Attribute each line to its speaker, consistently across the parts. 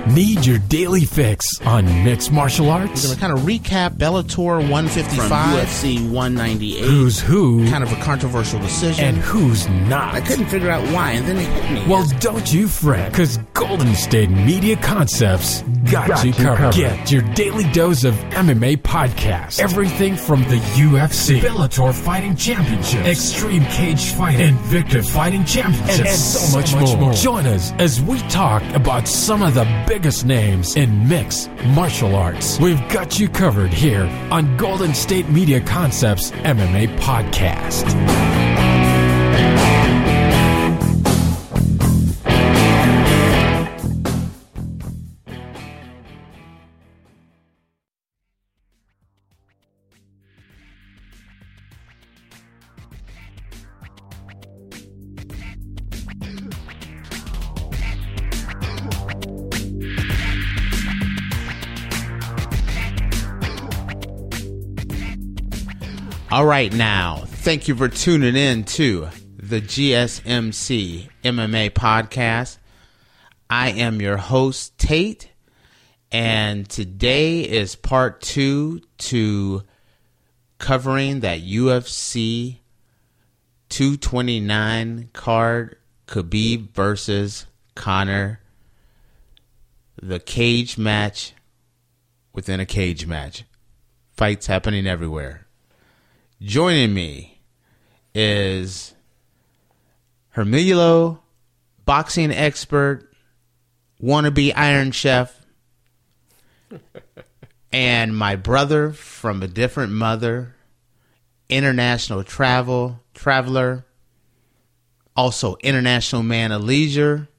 Speaker 1: Need your daily fix on mixed martial arts?
Speaker 2: We're going to kind of recap Bellator 155.
Speaker 3: From UFC 198.
Speaker 1: Who's who?
Speaker 2: Kind of a controversial decision.
Speaker 1: And who's not?
Speaker 3: I couldn't figure out why, and then it hit me.
Speaker 1: Well, don't you fret, because Golden State Media Concepts got you covered. Get your daily dose of MMA podcast. Everything from the UFC, Bellator Fighting Championships, Extreme Cage Fighting, Invicta Fighting Championships, and so much more. Join us as we talk about some of the biggest names in mixed martial arts. We've got you covered here on Golden State Media Concepts MMA Podcast.
Speaker 2: All right, now, thank you for tuning in to the GSMC MMA Podcast. I am your host, Tate, and today is part 2 to covering that UFC 229 card, Khabib versus Conor, the cage match within a cage match. Fights happening everywhere. Joining me is Hermilo, boxing expert, wannabe Iron Chef, and my brother from a different mother, international traveler, also international man of leisure,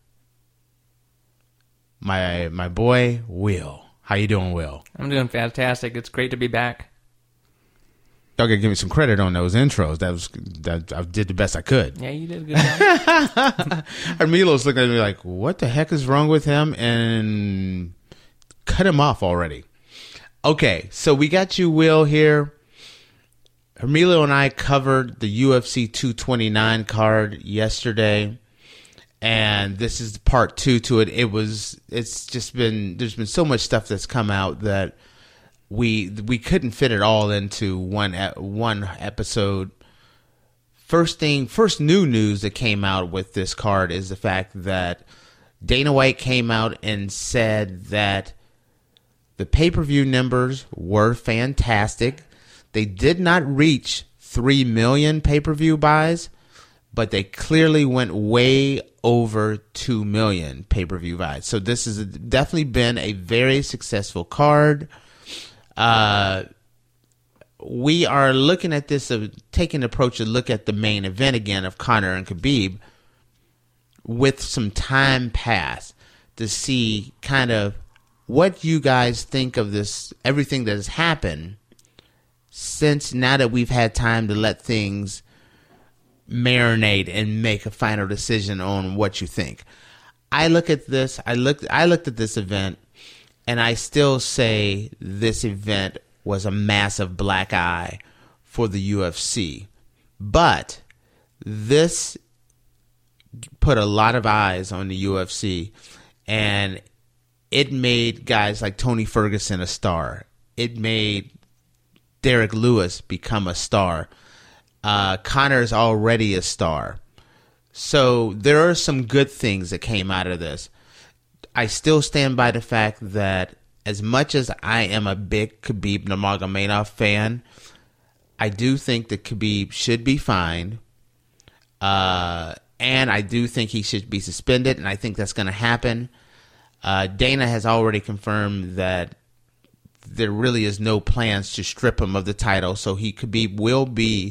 Speaker 2: my boy, Will. How you doing, Will?
Speaker 4: I'm doing fantastic. It's great to be back.
Speaker 2: Y'all gotta give me some credit on those intros. That I did the best I could.
Speaker 4: Yeah, you did a good job.
Speaker 2: Hermilo's looking at me like, what the heck is wrong with him? And cut him off already. Okay, so we got you, Will, here. Hermilo and I covered the UFC 229 card yesterday. And this is part 2 to it. There's been so much stuff that's come out that we couldn't fit it all into one episode. First new news that came out with this card is the fact that Dana White came out and said that the pay-per-view numbers were fantastic. They did not reach 3 million pay-per-view buys, but they clearly went way over 2 million pay-per-view buys. So this has definitely been a very successful card. We are looking at this, taking the approach to look at the main event again of Conor and Khabib with some time pass to see kind of what you guys think of this, everything that has happened since now that we've had time to let things marinate and make a final decision on what you think. I look at this, I looked at this event, and I still say this event was a massive black eye for the UFC. But this put a lot of eyes on the UFC, and it made guys like Tony Ferguson a star. It made Derek Lewis become a star. Conor's already a star. So there are some good things that came out of this. I still stand by the fact that as much as I am a big Khabib Nurmagomedov fan, I do think that Khabib should be fined. And I do think he should be suspended, and I think that's going to happen. Dana has already confirmed that there really is no plans to strip him of the title, so Khabib will be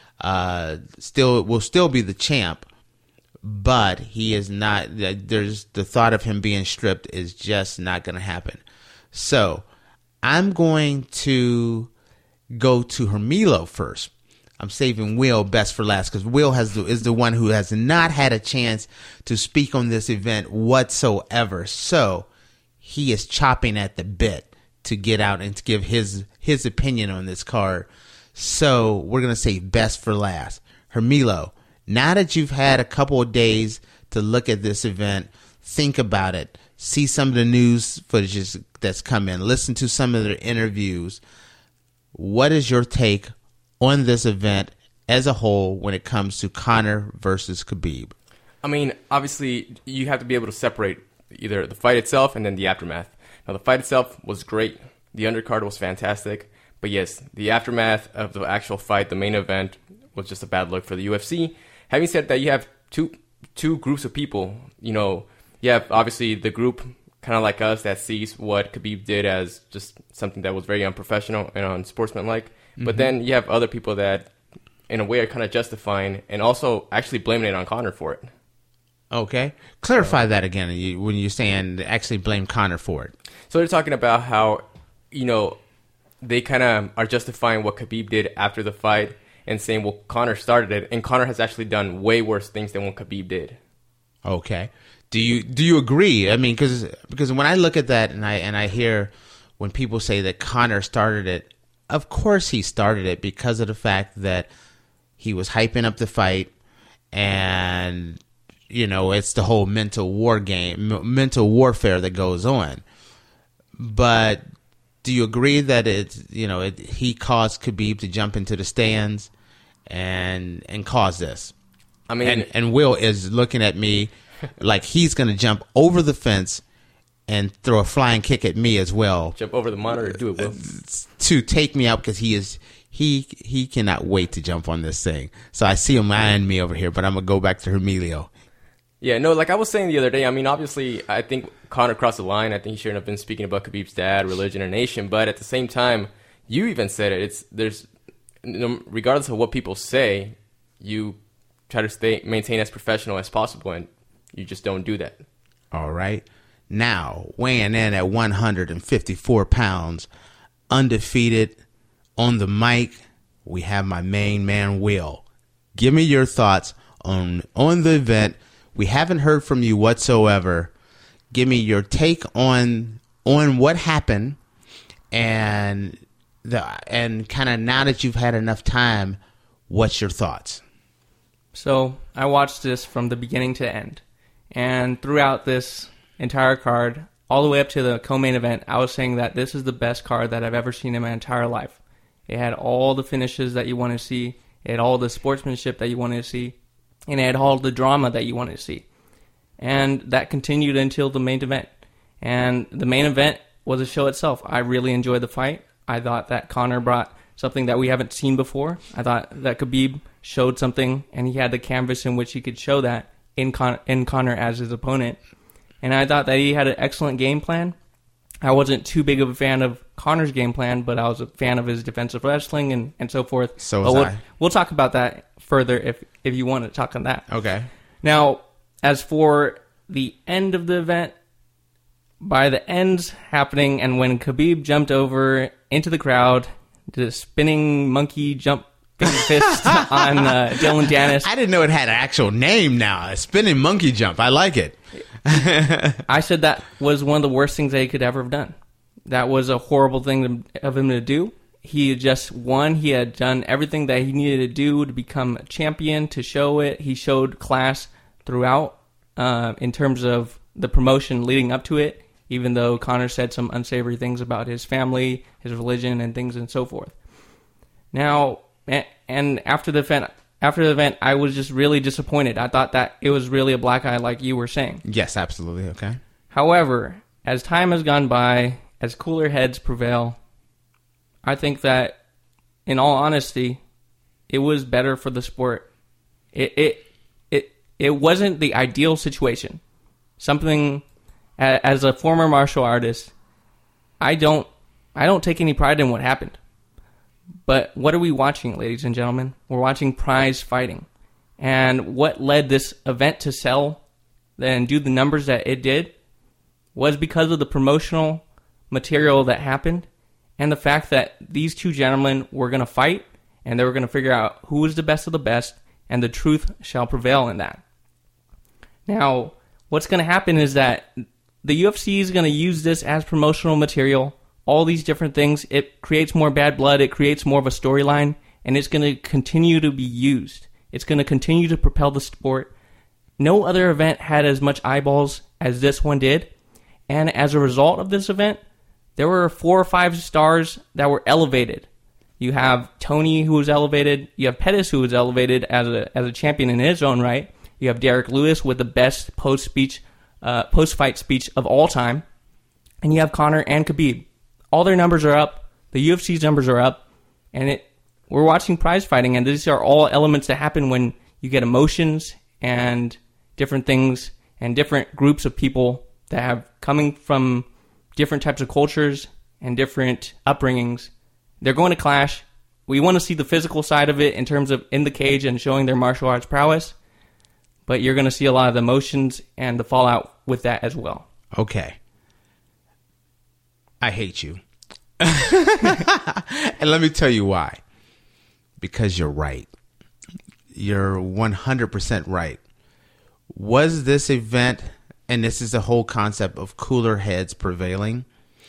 Speaker 2: still be the champ. But he is not. There's the thought of him being stripped is just not going to happen. So I'm going to go to Hermilo first. I'm saving Will best for last because Will is the one who has not had a chance to speak on this event whatsoever. So he is chopping at the bit to get out and to give his opinion on this card. So we're going to save best for last. Hermilo, now that you've had a couple of days to look at this event, think about it. see some of the news footages that's come in, listen to some of their interviews, what is your take on this event as a whole when it comes to Conor versus Khabib?
Speaker 5: I mean, obviously, you have to be able to separate either the fight itself and then the aftermath. Now, the fight itself was great. The undercard was fantastic. But yes, the aftermath of the actual fight, the main event, was just a bad look for the UFC. Having said that, you have two groups of people. You know, you have obviously the group kind of like us that sees what Khabib did as just something that was very unprofessional and unsportsmanlike. Mm-hmm. But then you have other people that, in a way, are kind of justifying and also actually blaming it on Conor for it.
Speaker 2: Okay. Clarify that again when you're saying actually blame Conor for it.
Speaker 5: So they're talking about how, you know, they kind of are justifying what Khabib did after the fight and saying, well, Conor started it, and Conor has actually done way worse things than what Khabib did.
Speaker 2: Okay. Do you agree? I mean, because when I look at that and I hear when people say that Conor started it, of course he started it because of the fact that he was hyping up the fight, and you know, it's the whole mental warfare that goes on. But do you agree that he caused Khabib to jump into the stands and cause this? I mean, and Will is looking at me like he's going to jump over the fence and throw a flying kick at me as well.
Speaker 5: Jump over the monitor, do it, Will.
Speaker 2: To take me out because he cannot wait to jump on this thing. So I see him eyeing me over here, but I'm going to go back to Hermelio.
Speaker 5: Yeah, no, like I was saying the other day, I mean, obviously, I think Conor crossed the line. I think he shouldn't have been speaking about Khabib's dad, religion, or nation. But at the same time, you even said it. Regardless of what people say, you try to maintain as professional as possible, and you just don't do that.
Speaker 2: All right. Now, weighing in at 154 pounds, undefeated on the mic, we have my main man, Will. Give me your thoughts on the event. We haven't heard from you whatsoever. Give me your take on what happened, and kind of now that you've had enough time, what's your thoughts?
Speaker 4: So I watched this from the beginning to end, and throughout this entire card, all the way up to the co-main event, I was saying that this is the best card that I've ever seen in my entire life. It had all the finishes that you want to see. It had all the sportsmanship that you want to see. And it had all the drama that you wanted to see. And that continued until the main event. And the main event was a show itself. I really enjoyed the fight. I thought that Conor brought something that we haven't seen before. I thought that Khabib showed something, and he had the canvas in which he could show that in Conor as his opponent. And I thought that he had an excellent game plan. I wasn't too big of a fan of Conor's game plan, but I was a fan of his defensive wrestling and so forth.
Speaker 2: So was I.
Speaker 4: We'll talk about that further if you want to talk on that.
Speaker 2: Okay.
Speaker 4: Now, as for the end of the event, by the ends happening, and when Khabib jumped over into the crowd, did a spinning monkey jump fist on Dylan Dennis.
Speaker 2: I didn't know it had an actual name now. A spinning monkey jump. I like it.
Speaker 4: I said that was one of the worst things they could ever have done. That was a horrible thing of him to do. He had just won. He had done everything that he needed to do to become a champion, to show it. He showed class throughout in terms of the promotion leading up to it, even though Conor said some unsavory things about his family, his religion, and things and so forth. Now, and after the event, I was just really disappointed. I thought that it was really a black eye, like you were saying.
Speaker 2: Yes, absolutely. Okay.
Speaker 4: However, as time has gone by, as cooler heads prevail, I think that, in all honesty, it was better for the sport. It wasn't the ideal situation. Something, as a former martial artist, I don't take any pride in what happened. But what are we watching, ladies and gentlemen? We're watching prize fighting. And what led this event to sell and do the numbers that it did was because of the promotional material that happened and the fact that these two gentlemen were going to fight, and they were going to figure out who was the best of the best, and the truth shall prevail in that. Now, what's going to happen is that the UFC is going to use this as promotional material, all these different things. It creates more bad blood. It creates more of a storyline, and it's going to continue to be used. It's going to continue to propel the sport. No other event had as much eyeballs as this one did, And as a result of this event, there were 4 or 5 stars that were elevated. You have Tony, who was elevated. You have Pettis, who was elevated as a champion in his own right. You have Derek Lewis with the best post-fight speech of all time. And you have Conor and Khabib. All their numbers are up. The UFC's numbers are up. And we're watching prize fighting, and these are all elements that happen when you get emotions and different things and different groups of people that have coming from different types of cultures and different upbringings. They're going to clash. We want to see the physical side of it in terms of in the cage and showing their martial arts prowess, but you're going to see a lot of the emotions and the fallout with that as well.
Speaker 2: Okay. I hate you. And let me tell you why. Because you're right. You're 100% right. Was this event, and this is the whole concept of cooler heads prevailing,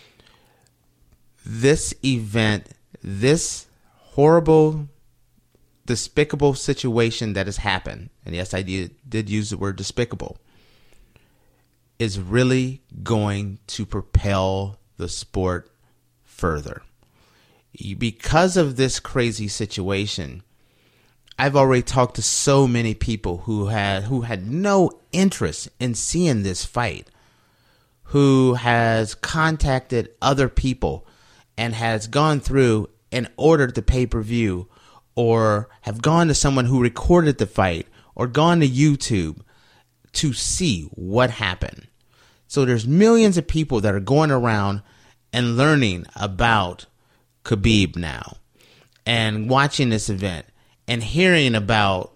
Speaker 2: this event, this horrible, despicable situation that has happened, and yes, I did use the word despicable, is really going to propel the sport further. Because of this crazy situation, I've already talked to so many people who had no interest in seeing this fight, who has contacted other people and has gone through and ordered the pay-per-view, or have gone to someone who recorded the fight, or gone to YouTube to see what happened. So there's millions of people that are going around and learning about Khabib now, and watching this event, and hearing about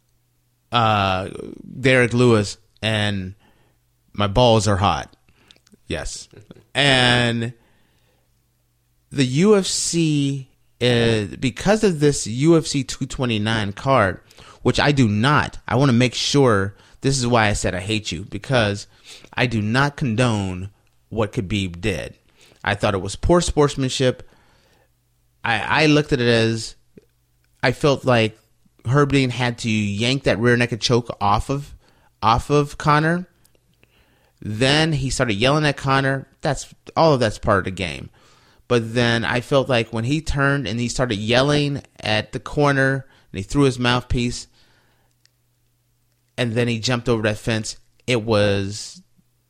Speaker 2: Derek Lewis and my balls are hot. Yes. And the UFC, because of this UFC 229 card, which I want to make sure, this is why I said I hate you, because I do not condone what Khabib did. I thought it was poor sportsmanship. I looked at it as, I felt like Herb Dean had to yank that rear naked choke off of Conor. Then he started yelling at Conor. All of that's part of the game. But then I felt like when he turned and he started yelling at the corner and he threw his mouthpiece and then he jumped over that fence, it was,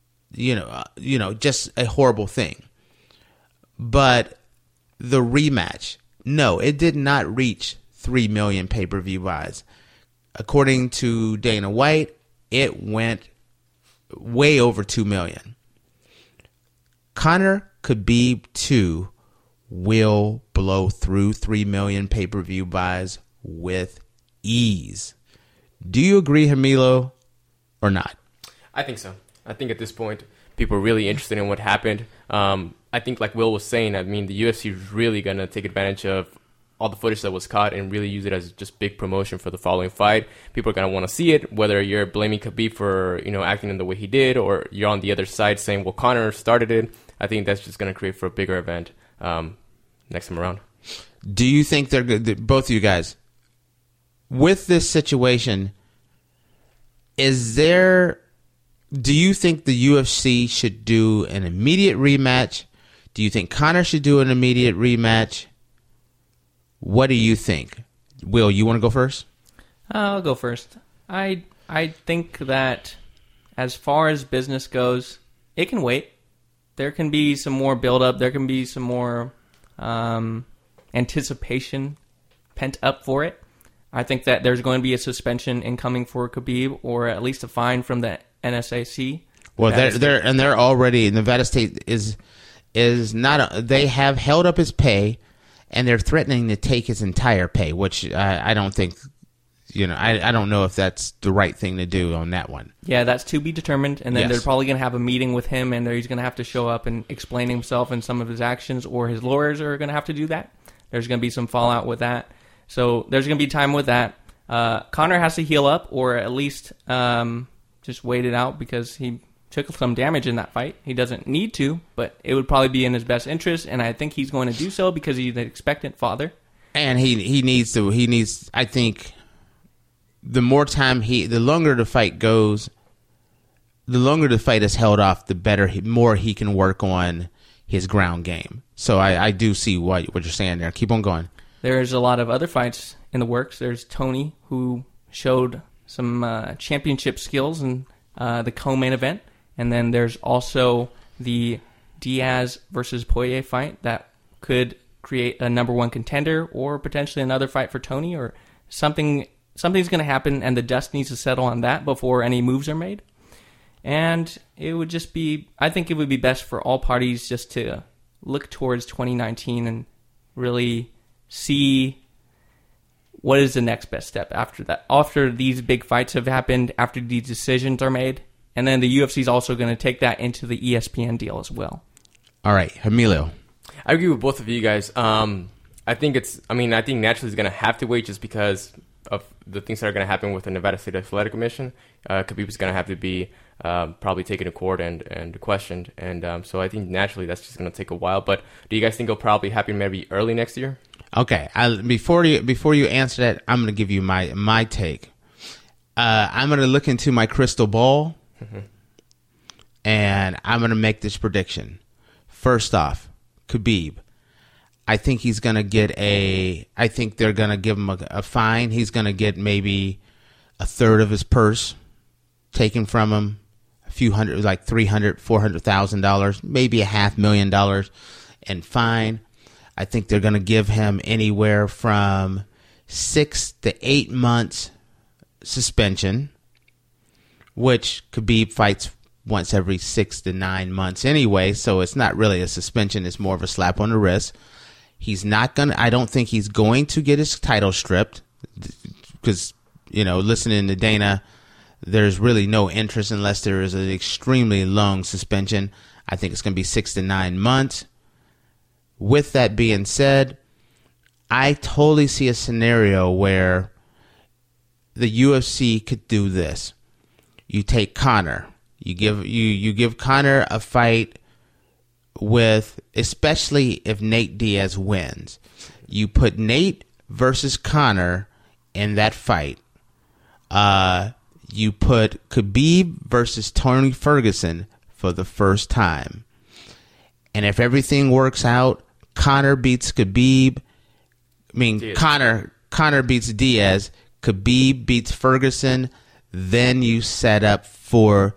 Speaker 2: just a horrible thing. But the rematch, no, it did not reach 3 million pay-per-view buys. According to Dana White, it went way over 2 million. Conor Khabib 2 will blow through 3 million pay-per-view buys with ease. Do you agree, Hamilo, or not?
Speaker 5: I think so. I think at this point, people are really interested in what happened. I think, like Will was saying, the UFC is really going to take advantage of all the footage that was caught and really use it as just big promotion for the following fight. People are going to want to see it, whether you're blaming Khabib for, acting in the way he did, or you're on the other side saying, well, Conor started it. I think that's just going to create for a bigger event next time around.
Speaker 2: Do you think they're good, both of you guys, with this situation, do you think the UFC should do an immediate rematch? Do you think Conor should do an immediate rematch? What do you think? Will, you want to go first?
Speaker 4: I'll go first. I think that as far as business goes, it can wait. There can be some more build-up. There can be some more anticipation pent up for it. I think that there's going to be a suspension incoming for Khabib, or at least a fine from the NSAC.
Speaker 2: Well, they're already, Nevada State is not. They have held up his pay, and they're threatening to take his entire pay, which I don't think. I don't know if that's the right thing to do on that one.
Speaker 4: Yeah, that's to be determined. And then they're probably going to have a meeting with him, and he's going to have to show up and explain himself and some of his actions, or his lawyers are going to have to do that. There's going to be some fallout with that. So there's going to be time with that. Conor has to heal up, or at least just wait it out, because he took some damage in that fight. He doesn't need to, but it would probably be in his best interest, and I think he's going to do so because he's an expectant father.
Speaker 2: And he needs to. I think the more time the longer the fight goes, the longer the fight is held off, the better, more he can work on his ground game. So I do see what you're saying there. Keep on going.
Speaker 4: There's a lot of other fights in the works. There's Tony, who showed some championship skills in the co-main event. And then there's also the Diaz versus Poirier fight that could create a number one contender or potentially another fight for Tony, or something's going to happen and the dust needs to settle on that before any moves are made. And it would just be, I think it would be best for all parties just to look towards 2019 and really see what is the next best step after that. After these big fights have happened, after these decisions are made, and then the UFC is also going to take that into the ESPN deal as well.
Speaker 2: All right, Emilio.
Speaker 5: I agree with both of you guys. I think naturally he's going to have to wait just because of the things that are going to happen with the Nevada State Athletic Commission. Khabib is going to have to be probably taken to court and questioned. And so I think naturally that's just going to take a while. But do you guys think it'll probably happen maybe early next year?
Speaker 2: Okay. Before you answer that, I'm going to give you my take. I'm going to look into my crystal ball, and I'm going to make this prediction. First off, Khabib. I think he's going to get I think they're going to give him a fine. He's going to get maybe a third of his purse taken from him, a few hundred, like $300,000, $400,000, maybe $500,000 in fine. I think they're going to give him anywhere from 6 to 8 months suspension, which Khabib fights once every 6 to 9 months anyway, so it's not really a suspension. It's more of a slap on the wrist. I don't think he's going to get his title stripped because, listening to Dana, there's really no interest unless there is an extremely long suspension. I think it's going to be 6 to 9 months. With that being said, I totally see a scenario where the UFC could do this. You take Conor. You give Conor a fight with, especially if Nate Diaz wins. You put Nate versus Conor in that fight. You put Khabib versus Tony Ferguson for the first time. And if everything works out, Conor beats Khabib. Conor beats Diaz. Khabib beats Ferguson. Then you set up for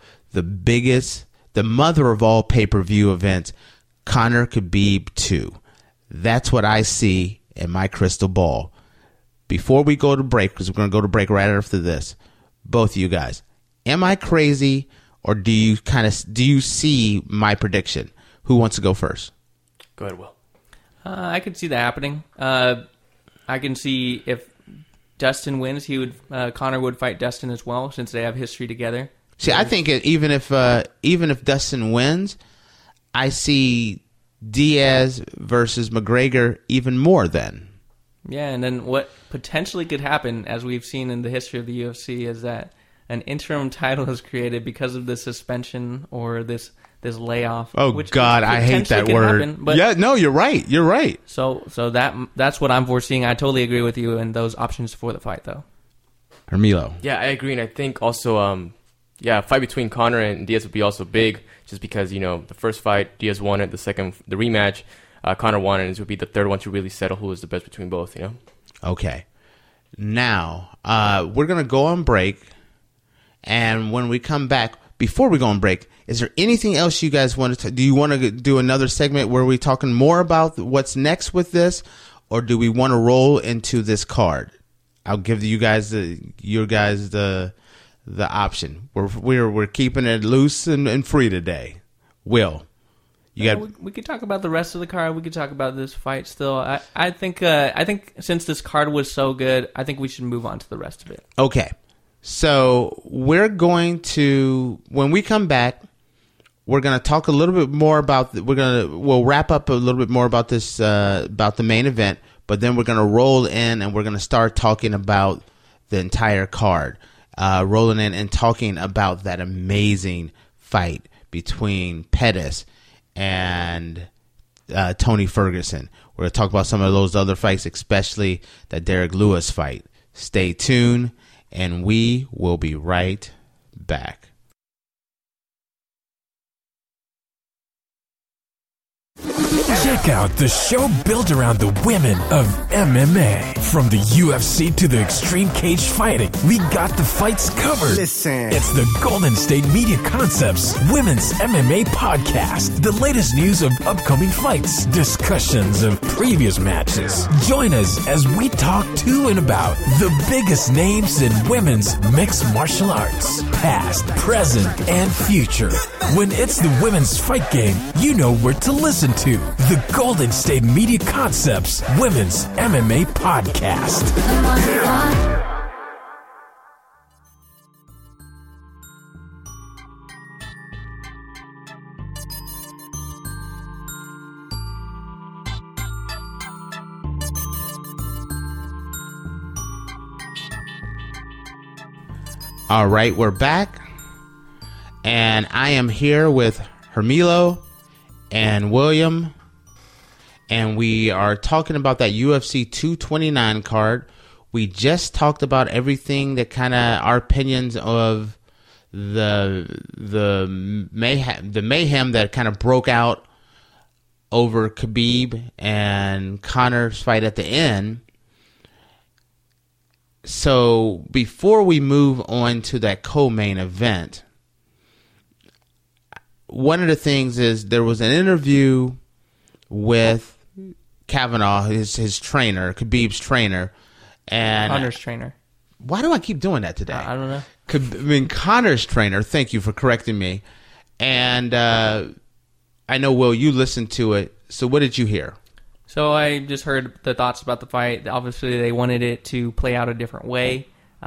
Speaker 2: the mother of all pay-per-view events, Conor Khabib 2. That's what I see in my crystal ball. Before we go to break, because we're going to go to break right after this, both of you guys, am I crazy, or do you see my prediction? Who wants to go first?
Speaker 5: Go ahead, Will.
Speaker 4: I could see that happening. I can see if Dustin wins, Conor would fight Dustin as well, since they have history together.
Speaker 2: See, I think even if Dustin wins, I see Diaz versus McGregor even more then.
Speaker 4: Yeah, and then what potentially could happen, as we've seen in the history of the UFC, is that an interim title is created because of this suspension or this layoff.
Speaker 2: Oh,
Speaker 4: which
Speaker 2: God, I hate that word.
Speaker 4: Happen,
Speaker 2: yeah, no, you're right. You're right.
Speaker 4: So that's what I'm foreseeing. I totally agree with you in those options for the fight, though.
Speaker 2: Hermilo.
Speaker 5: Yeah, I agree, and I think also, a fight between Conor and Diaz would be also big, just because, the first fight, Diaz won it, the rematch, Conor won it, and this would be the third one to really settle who is the best between both,
Speaker 2: Okay. Now, we're going to go on break, and when we come back, before we go on break, is there anything else you guys want to do? You want to do another segment where we're talking more about what's next with this, or do we want to roll into this card? I'll give you guys the option. We're keeping it loose and free today. Will,
Speaker 4: we could talk about the rest of the card. We could talk about this fight still. I think since this card was so good, I think we should move on to the rest of it.
Speaker 2: Okay. So we're going to, when we come back, we're going to talk a little bit more about, we'll wrap up a little bit more about this, about the main event, but then we're going to roll in and we're going to start talking about the entire card, rolling in and talking about that amazing fight between Pettis and Tony Ferguson. We're going to talk about some of those other fights, especially that Derek Lewis fight. Stay tuned. And we will be right back.
Speaker 1: Check out the show built around the women of MMA. From the UFC to the extreme cage fighting, we got the fights covered.
Speaker 6: Listen.
Speaker 1: It's the Golden State Media Concepts Women's MMA Podcast. The latest news of upcoming fights, discussions of previous matches. Join us as we talk to and about the biggest names in women's mixed martial arts, past, present, and future. When it's the women's fight game, you know where to listen to. The Golden State Media Concepts Women's MMA Podcast.
Speaker 2: All right, we're back. And I am here with Hermilo and William. And we are talking about that UFC 229 card. We just talked about everything that kind of our opinions of the mayhem that kind of broke out over Khabib and Conor's fight at the end. So before we move on to that co-main event, one of the things is there was an interview with Kavanaugh, his trainer, Khabib's trainer, and
Speaker 4: Conor's trainer.
Speaker 2: Why do I keep doing that today?
Speaker 4: I don't know.
Speaker 2: Conor's trainer. Thank you for correcting me. And I know, Will, you listened to it. So what did you hear?
Speaker 4: So I just heard the thoughts about the fight. Obviously, they wanted it to play out a different way.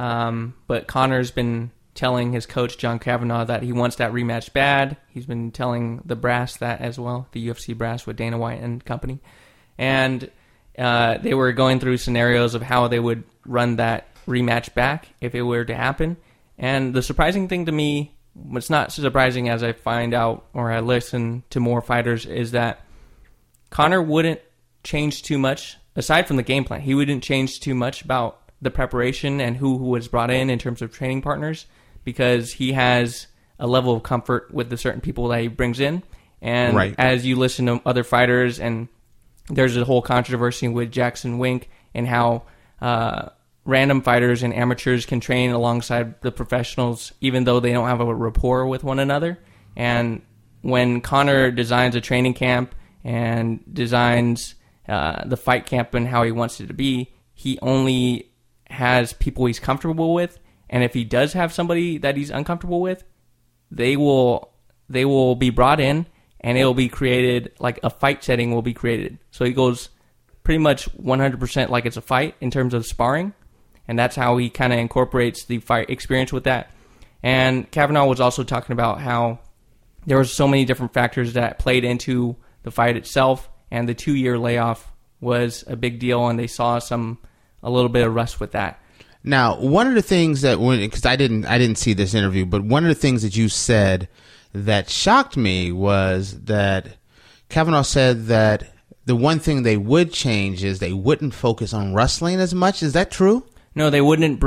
Speaker 4: But Conor's been telling his coach, John Kavanaugh, that he wants that rematch bad. He's been telling the brass that as well, the UFC brass with Dana White and company. And they were going through scenarios of how they would run that rematch back if it were to happen. And the surprising thing to me, what's not so surprising as I find out or I listen to more fighters, is that Conor wouldn't change too much, aside from the game plan. He wouldn't change too much about the preparation and who was brought in terms of training partners, because he has a level of comfort with the certain people that he brings in. And
Speaker 2: right.
Speaker 4: As you listen to other fighters, and there's a whole controversy with Jackson Wink and how random fighters and amateurs can train alongside the professionals even though they don't have a rapport with one another. And when Conor designs a training camp and designs the fight camp and how he wants it to be, he only has people he's comfortable with. And if he does have somebody that he's uncomfortable with, they will be brought in, and it will be created, like a fight setting will be created. So he goes pretty much 100% like it's a fight in terms of sparring, and that's how he kind of incorporates the fight experience with that. And Kavanaugh was also talking about how there were so many different factors that played into the fight itself, and the 2-year layoff was a big deal, and they saw a little bit of rust with that.
Speaker 2: Now, one of the things that, because I didn't see this interview, but one of the things that you said that shocked me was that Kavanaugh said that the one thing they would change is they wouldn't focus on wrestling as much. Is that true?
Speaker 4: No, they wouldn't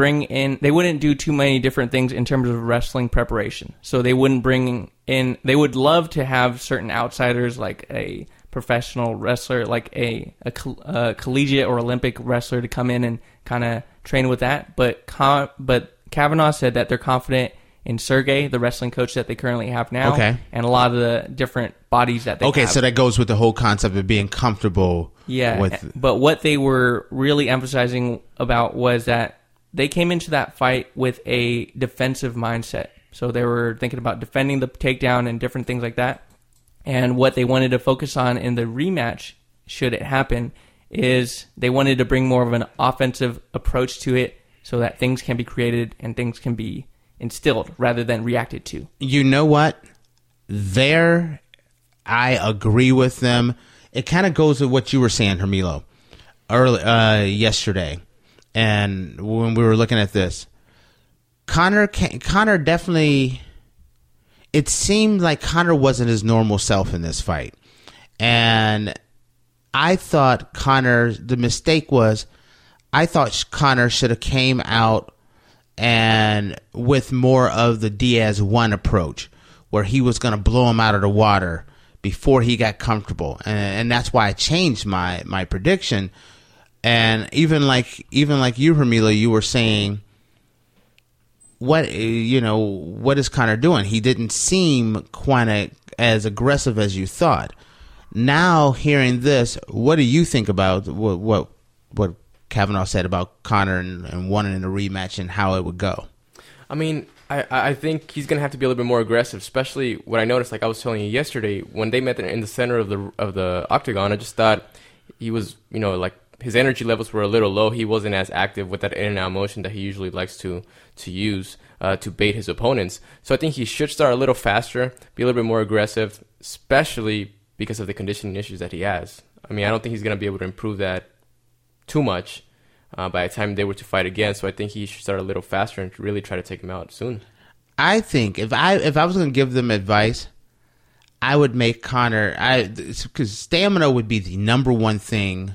Speaker 4: do too many different things in terms of wrestling preparation. So they wouldn't bring in, they would love to have certain outsiders like a professional wrestler, like a collegiate or Olympic wrestler to come in and kind of train with that. But Kavanaugh said that they're confident in Sergey, the wrestling coach that they currently have now, and a lot of the different bodies that they have.
Speaker 2: Okay, so that goes with the whole concept of being comfortable.
Speaker 4: Yeah,
Speaker 2: with...
Speaker 4: but what they were really emphasizing about was that they came into that fight with a defensive mindset. So they were thinking about defending the takedown and different things like that. And what they wanted to focus on in the rematch, should it happen, is they wanted to bring more of an offensive approach to it so that things can be created and things can be instilled rather than reacted to.
Speaker 2: You know what? There, I agree with them. It kind of goes with what you were saying, Hermilo, yesterday. And when we were looking at this, Conor definitely... It seemed like Conor wasn't his normal self in this fight. And I thought the mistake was, I thought Conor should have came out and with more of the Diaz 1 approach, where he was going to blow him out of the water before he got comfortable, and that's why I changed my prediction. And even like you, Hermila, you were saying, what is Conor doing? He didn't seem quite as aggressive as you thought. Now hearing this, what do you think about what Kavanaugh said about Conor and wanting a rematch and how it would go?
Speaker 5: I mean, I think he's going to have to be a little bit more aggressive, especially what I noticed, like I was telling you yesterday, when they met in the center of the octagon, I just thought he was, like his energy levels were a little low. He wasn't as active with that in and out motion that he usually likes to use to bait his opponents. So I think he should start a little faster, be a little bit more aggressive, especially because of the conditioning issues that he has. I mean, I don't think he's going to be able to improve that too much by the time they were to fight again. So I think he should start a little faster and really try to take him out soon.
Speaker 2: I think if I was going to give them advice, I would make Conor, because stamina would be the number one thing,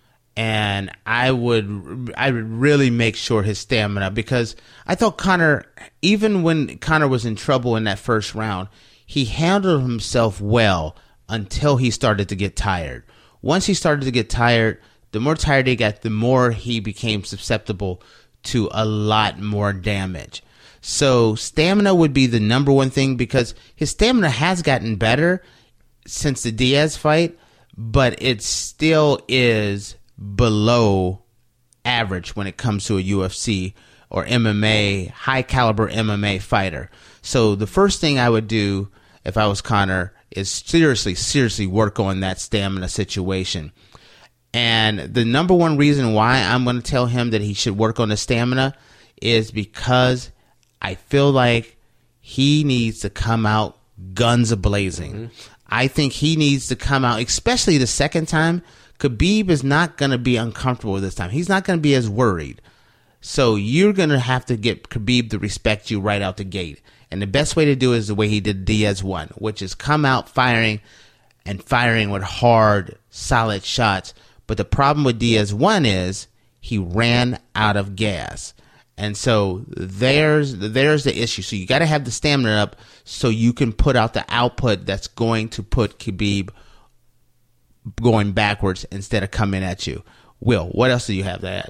Speaker 2: and I would really make sure his stamina, because I thought Conor, even when Conor was in trouble in that first round, he handled himself well until he started to get tired. Once he started to get tired, the more tired he got, the more he became susceptible to a lot more damage. So stamina would be the number one thing, because his stamina has gotten better since the Diaz fight, but it still is below average when it comes to a UFC or MMA, high caliber MMA fighter. So the first thing I would do if I was Conor is seriously work on that stamina situation. And the number one reason why I'm going to tell him that he should work on the stamina is because I feel like he needs to come out guns a-blazing. Mm-hmm. I think he needs to come out, especially the second time. Khabib is not going to be uncomfortable this time. He's not going to be as worried. So you're going to have to get Khabib to respect you right out the gate. And the best way to do it is the way he did Diaz 1, which is come out firing with hard, solid shots. But the problem with Diaz 1 is he ran out of gas. And so there's the issue. So you got to have the stamina up so you can put out the output that's going to put Khabib going backwards instead of coming at you. Will, what else do you have to add?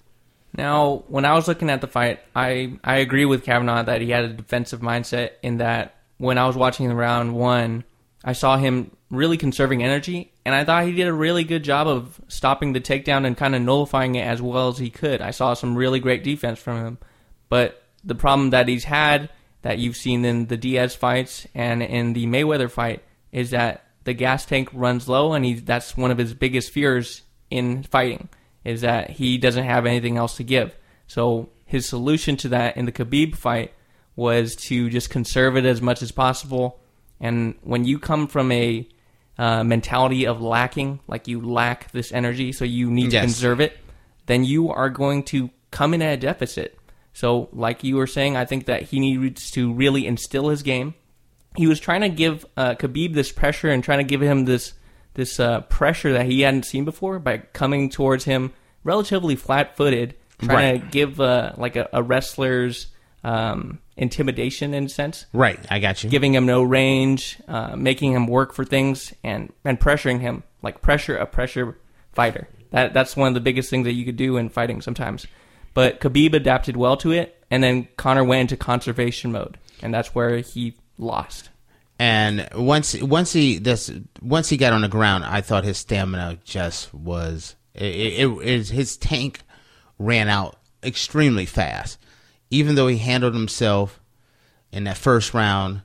Speaker 4: Now, when I was looking at the fight, I agree with Kavanaugh that he had a defensive mindset, in that when I was watching the round one, I saw him really conserving energy, and I thought he did a really good job of stopping the takedown and kind of nullifying it as well as he could. I saw some really great defense from him. But the problem that he's had, that you've seen in the Diaz fights and in the Mayweather fight, is that the gas tank runs low, and that's one of his biggest fears in fighting, is that he doesn't have anything else to give. So his solution to that in the Khabib fight was to just conserve it as much as possible. And when you come from a mentality of lacking, like you lack this energy, so you need to conserve it, then you are going to come in at a deficit. So like you were saying, I think that he needs to really instill his game. He was trying to give Khabib this pressure and trying to give him this pressure that he hadn't seen before by coming towards him relatively flat-footed, trying to give like a wrestler's intimidation in a sense.
Speaker 2: Right, I got you.
Speaker 4: Giving him no range, making him work for things, and pressuring him, like a pressure fighter. That's one of the biggest things that you could do in fighting sometimes. But Khabib adapted well to it, and then Conor went into conservation mode, and that's where he lost.
Speaker 2: And once he got on the ground, I thought his stamina just was his tank ran out extremely fast. Even though he handled himself in that first round,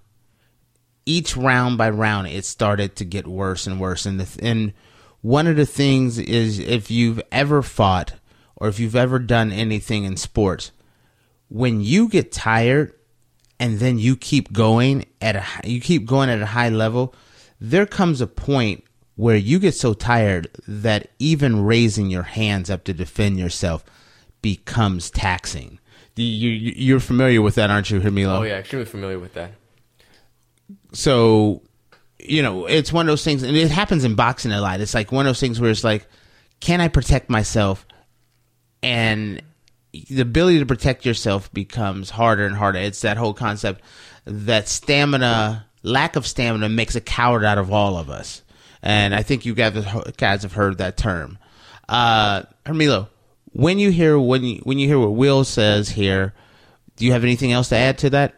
Speaker 2: each round by round it started to get worse and worse. And one of the things is, if you've ever fought or if you've ever done anything in sports, when you get tired and then you keep going at a high level, there comes a point where you get so tired that even raising your hands up to defend yourself becomes taxing. You're familiar with that, aren't you, Hermila?
Speaker 5: Oh yeah, extremely familiar with that.
Speaker 2: So, it's one of those things, and it happens in boxing a lot. It's like one of those things where it's like, can I protect myself? And the ability to protect yourself becomes harder and harder. It's that whole concept that stamina lack of stamina makes a coward out of all of us. And I think you guys have heard that term. Hermilo, when you hear what Will says here, do you have anything else to add to that?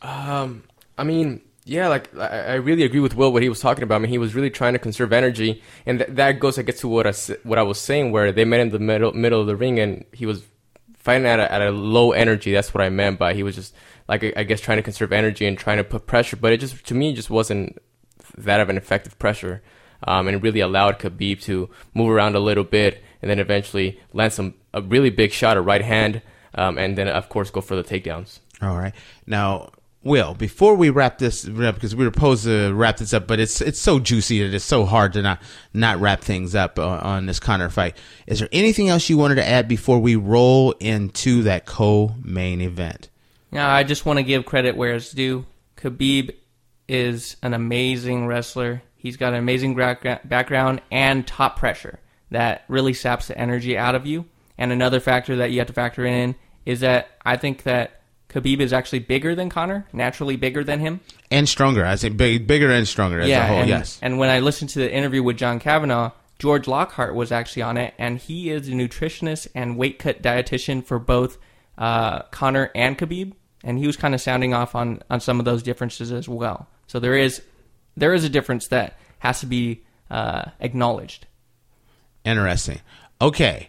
Speaker 5: I mean, yeah, like I really agree with Will what he was talking about. I mean, he was really trying to conserve energy, and that goes, I guess, to what I was saying, where they met in the middle of the ring, and he was fighting at a low energy. That's what I meant by he was just like, I guess, trying to conserve energy and trying to put pressure, but it just, to me, just wasn't that of an effective pressure, and it really allowed Khabib to move around a little bit, and then eventually land a really big shot, a right hand, and then of course go for the takedowns.
Speaker 2: All right, now, Will, before we wrap this up, because we were supposed to wrap this up, but it's so juicy that it's so hard to not wrap things up on this Conor fight. Is there anything else you wanted to add before we roll into that co-main event?
Speaker 4: No, I just want to give credit where it's due. Khabib is an amazing wrestler. He's got an amazing background and top pressure that really saps the energy out of you. And another factor that you have to factor in is that I think that Khabib is actually bigger than Conor, naturally bigger than him.
Speaker 2: And stronger. I say bigger and stronger as a whole, yes.
Speaker 4: And when I listened to the interview with John Kavanagh, George Lockhart was actually on it, and he is a nutritionist and weight cut dietitian for both Conor and Khabib, and he was kind of sounding off on some of those differences as well. So there is a difference that has to be acknowledged.
Speaker 2: Interesting. Okay.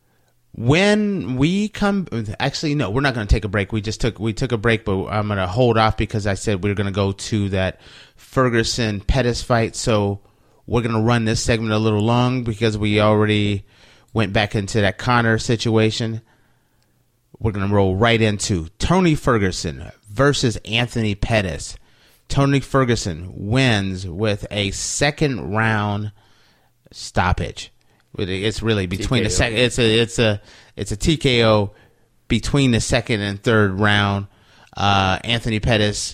Speaker 2: When we come, actually, no, we're not going to take a break. We took a break, but I'm going to hold off because I said we were going to go to that Ferguson-Pettis fight. So we're going to run this segment a little long because we already went back into that Conor situation. We're going to roll right into Tony Ferguson versus Anthony Pettis. Tony Ferguson wins with a second round stoppage. It's really between TKO. The second. It's a TKO between the second and third round. Anthony Pettis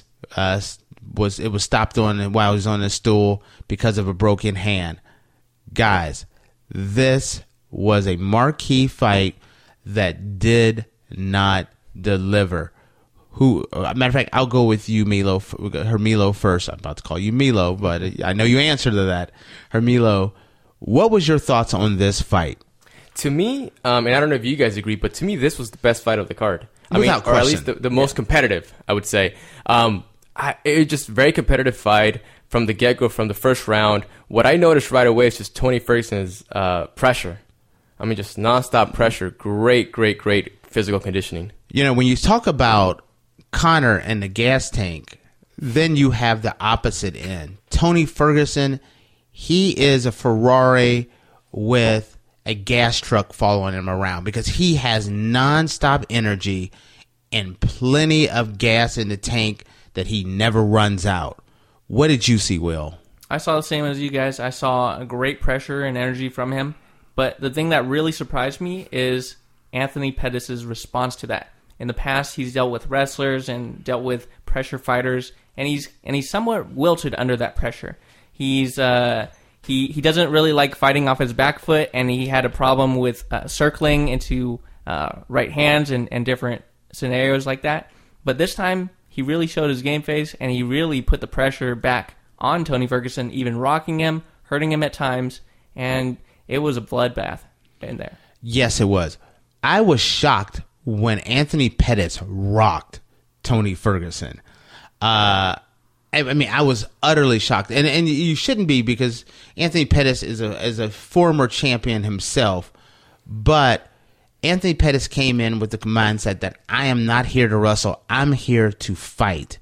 Speaker 2: was stopped while he was on the stool because of a broken hand. Guys, this was a marquee fight that did not deliver. Matter of fact, I'll go with you, Hermilo first. I'm about to call you Milo, but I know you answer to that. Hermilo, what was your thoughts on this fight?
Speaker 5: To me, and I don't know if you guys agree, but to me, this was the best fight of the card.
Speaker 2: Without question.
Speaker 5: Or at least the most competitive, I would say. It was just a very competitive fight from the get-go, from the first round. What I noticed right away is just Tony Ferguson's pressure. I mean, just nonstop pressure. Great physical conditioning.
Speaker 2: You know, when you talk about Conor and the gas tank, then you have the opposite end. Tony Ferguson, he is a Ferrari with a gas truck following him around because he has nonstop energy and plenty of gas in the tank that he never runs out. What did you see, Will?
Speaker 4: I saw the same as you guys. I saw a great pressure and energy from him. But the thing that really surprised me is Anthony Pettis' response to that. In the past, he's dealt with wrestlers and dealt with pressure fighters, and he's somewhat wilted under that pressure. He doesn't really like fighting off his back foot, and he had a problem with circling into right hands and different scenarios like that. But this time, he really showed his game face, and he really put the pressure back on Tony Ferguson, even rocking him, hurting him at times, and it was a bloodbath in there.
Speaker 2: Yes, it was. I was shocked when Anthony Pettis rocked Tony Ferguson. I mean, I was utterly shocked, and you shouldn't be because Anthony Pettis is a former champion himself. But Anthony Pettis came in with the mindset that I am not here to wrestle; I'm here to fight.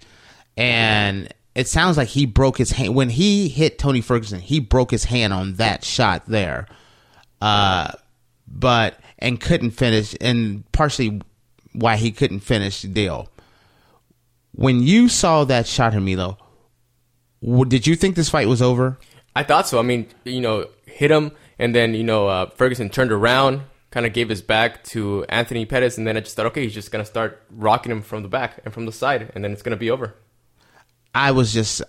Speaker 2: And it sounds like he broke his hand when he hit Tony Ferguson. He broke his hand on that shot there, and couldn't finish, and partially why he couldn't finish the deal. When you saw that shot, Hermilo, did you think this fight was over?
Speaker 5: I thought so. I mean, hit him, and then, Ferguson turned around, kind of gave his back to Anthony Pettis, and then I just thought, okay, he's just going to start rocking him from the back and from the side, and then it's going to be over.
Speaker 2: I was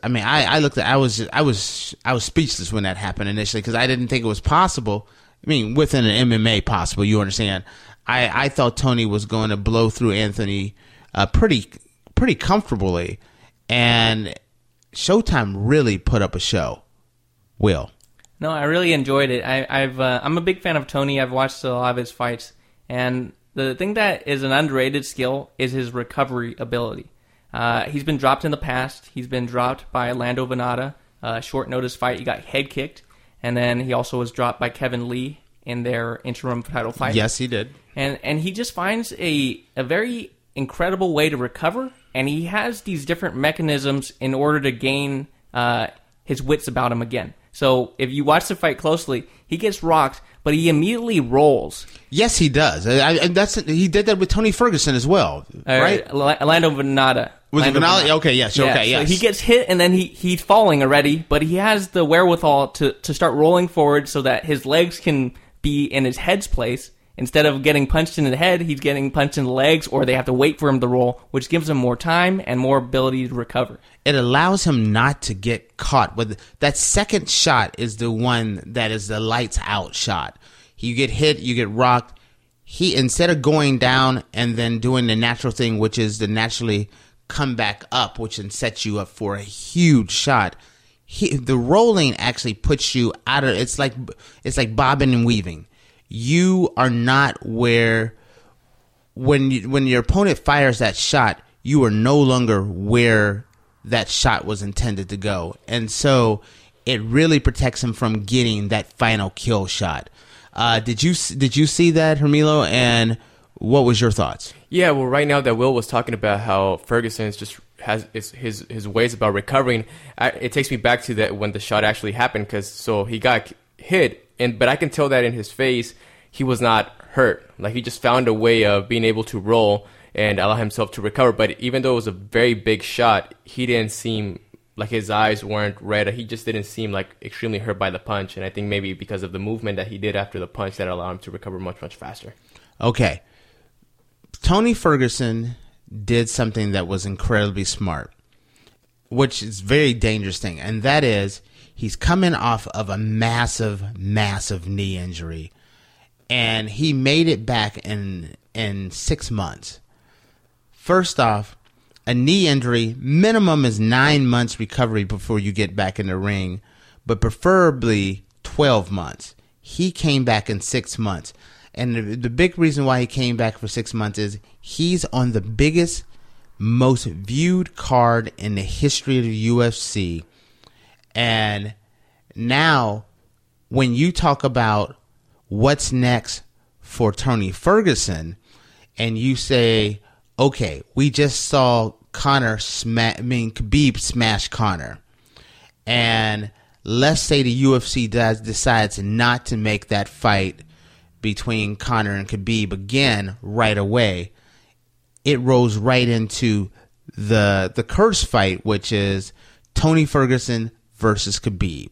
Speaker 2: speechless when that happened initially because I didn't think it was possible. I mean, within an MMA possible, you understand. I thought Tony was going to blow through Anthony pretty comfortably, and Showtime really put up a show. Will.
Speaker 4: No, I really enjoyed it. I'm a big fan of Tony. I've watched a lot of his fights, and the thing that is an underrated skill is his recovery ability. He's been dropped in the past. He's been dropped by Lando Venata, short notice fight. He got head kicked, and then he also was dropped by Kevin Lee in their interim title fight.
Speaker 2: Yes, he did.
Speaker 4: And he just finds a very incredible way to recover, and he has these different mechanisms in order to gain his wits about him again. So if you watch the fight closely, he gets rocked, but he immediately rolls.
Speaker 2: Yes, he does. And he did that with Tony Ferguson as well, right?
Speaker 4: Lando Venata.
Speaker 2: Was it Venata? Okay, yes,
Speaker 4: Yeah,
Speaker 2: okay, yes.
Speaker 4: So he gets hit, and then he's falling already, but he has the wherewithal to start rolling forward so that his legs can be in his head's place. Instead of getting punched in the head, he's getting punched in the legs, or they have to wait for him to roll, which gives him more time and more ability to recover.
Speaker 2: It allows him not to get caught. With that second shot is the one that is the lights out shot. You get hit, you get rocked. He, instead of going down and then doing the natural thing, which is to naturally come back up, which then sets you up for a huge shot, the rolling actually puts you out of. It's like bobbing and weaving. You are not where when your opponent fires that shot, you are no longer where that shot was intended to go, and so it really protects him from getting that final kill shot. Did you see that, Hermilo? And what was your thoughts?
Speaker 5: Yeah, well, right now that Will was talking about how Ferguson's just has his ways about recovering, it takes me back to that when the shot actually happened, because so he got hit. But I can tell that in his face, he was not hurt. Like, he just found a way of being able to roll and allow himself to recover. But even though it was a very big shot, he didn't seem like his eyes weren't red. He just didn't seem like extremely hurt by the punch. And I think maybe because of the movement that he did after the punch that allowed him to recover much, much faster.
Speaker 2: Okay. Tony Ferguson did something that was incredibly smart, which is a very dangerous thing. And that is, he's coming off of a massive, massive knee injury, and he made it back in 6 months. First off, a knee injury, minimum is 9 months recovery before you get back in the ring, but preferably 12 months. He came back in 6 months. And the big reason why he came back for 6 months is he's on the biggest, most viewed card in the history of the UFC. And now, when you talk about what's next for Tony Ferguson, and you say, okay, we just saw Khabib smash Conor, and let's say the UFC decides not to make that fight between Conor and Khabib again right away, it rolls right into the curse fight, which is Tony Ferguson versus Khabib.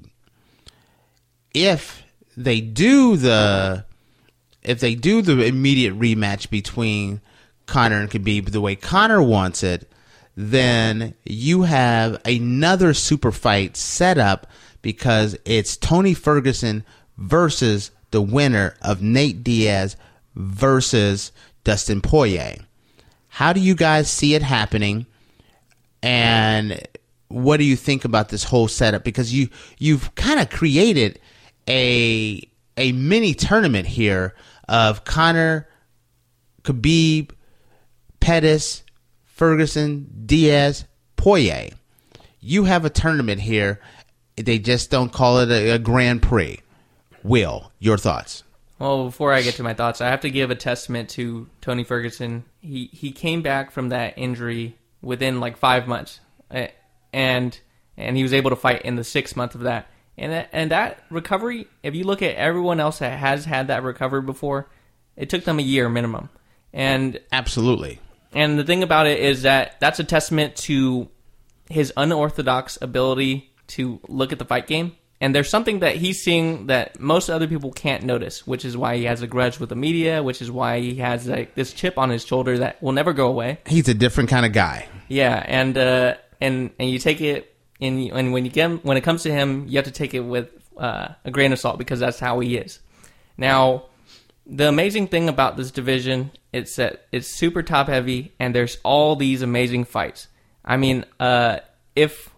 Speaker 2: If they do the immediate rematch between Conor and Khabib the way Conor wants it, then you have another super fight set up, because it's Tony Ferguson versus the winner of Nate Diaz versus Dustin Poirier. How do you guys see it happening? And what do you think about this whole setup? Because you've kind of created a mini tournament here of Conor, Khabib, Pettis, Ferguson, Diaz, Poirier. You have a tournament here. They just don't call it a Grand Prix. Will, your thoughts?
Speaker 4: Well, before I get to my thoughts, I have to give a testament to Tony Ferguson. He came back from that injury within like 5 months, and he was able to fight in the 6th month of that. And that recovery, if you look at everyone else that has had that recovery before, it took them a year minimum. And
Speaker 2: absolutely.
Speaker 4: And the thing about it is that that's a testament to his unorthodox ability to look at the fight game. And there's something that he's seeing that most other people can't notice, which is why he has a grudge with the media, which is why he has like this chip on his shoulder that will never go away.
Speaker 2: He's a different kind of guy.
Speaker 4: Yeah, and you take it and when it comes to him, you have to take it with a grain of salt, because that's how he is. Now, the amazing thing about this division is that it's super top heavy, and there's all these amazing fights. I mean, if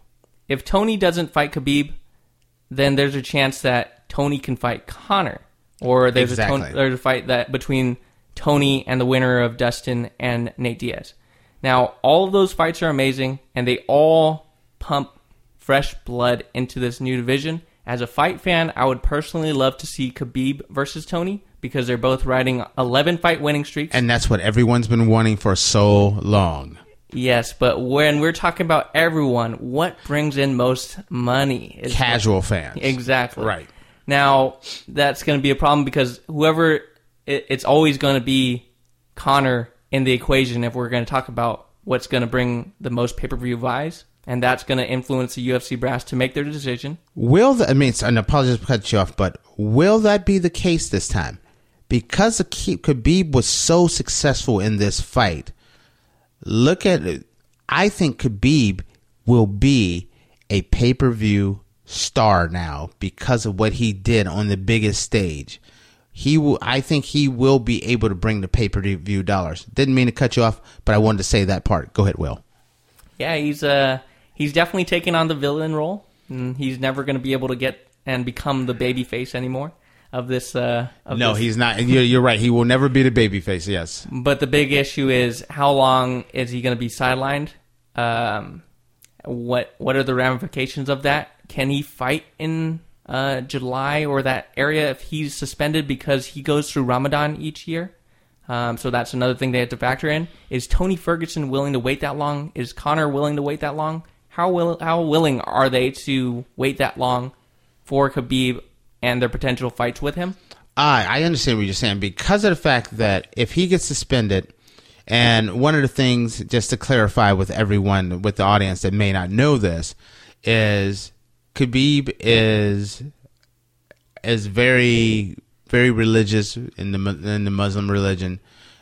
Speaker 4: if Tony doesn't fight Khabib, then there's a chance that Tony can fight Conor, or there's a fight that between Tony and the winner of Dustin and Nate Diaz. Now, all of those fights are amazing, and they all pump fresh blood into this new division. As a fight fan, I would personally love to see Khabib versus Tony, because they're both riding 11-fight winning streaks.
Speaker 2: And that's what everyone's been wanting for so long.
Speaker 4: Yes, but when we're talking about everyone, what brings in most money?
Speaker 2: Casual fans.
Speaker 4: Exactly.
Speaker 2: Right.
Speaker 4: Now, that's going to be a problem because it's always going to be Conor in the equation if we're going to talk about what's going to bring the most pay-per-view buys, and that's going to influence the UFC brass to make their decision.
Speaker 2: And apologies to cut you off, but will that be the case this time? Because Khabib was so successful in this fight, look at it. I think Khabib will be a pay-per-view star now because of what he did on the biggest stage. I think he will be able to bring the pay-per-view dollars. Didn't mean to cut you off, but I wanted to say that part. Go ahead, Will.
Speaker 4: Yeah, he's definitely taking on the villain role. And he's never going to be able to get and become the babyface anymore of this.
Speaker 2: He's not. You're right. He will never be the babyface. Yes.
Speaker 4: But the big issue is how long is he going to be sidelined? What are the ramifications of that? Can he fight in July or that area if he's suspended because he goes through Ramadan each year? So that's another thing they have to factor in. Is Tony Ferguson willing to wait that long? Is Conor willing to wait that long? How willing are they to wait that long for Khabib and their potential fights with him?
Speaker 2: I understand what you're saying because of the fact that if he gets suspended, and one of the things, just to clarify with everyone, with the audience that may not know this, is Khabib is very, very religious in the Muslim religion.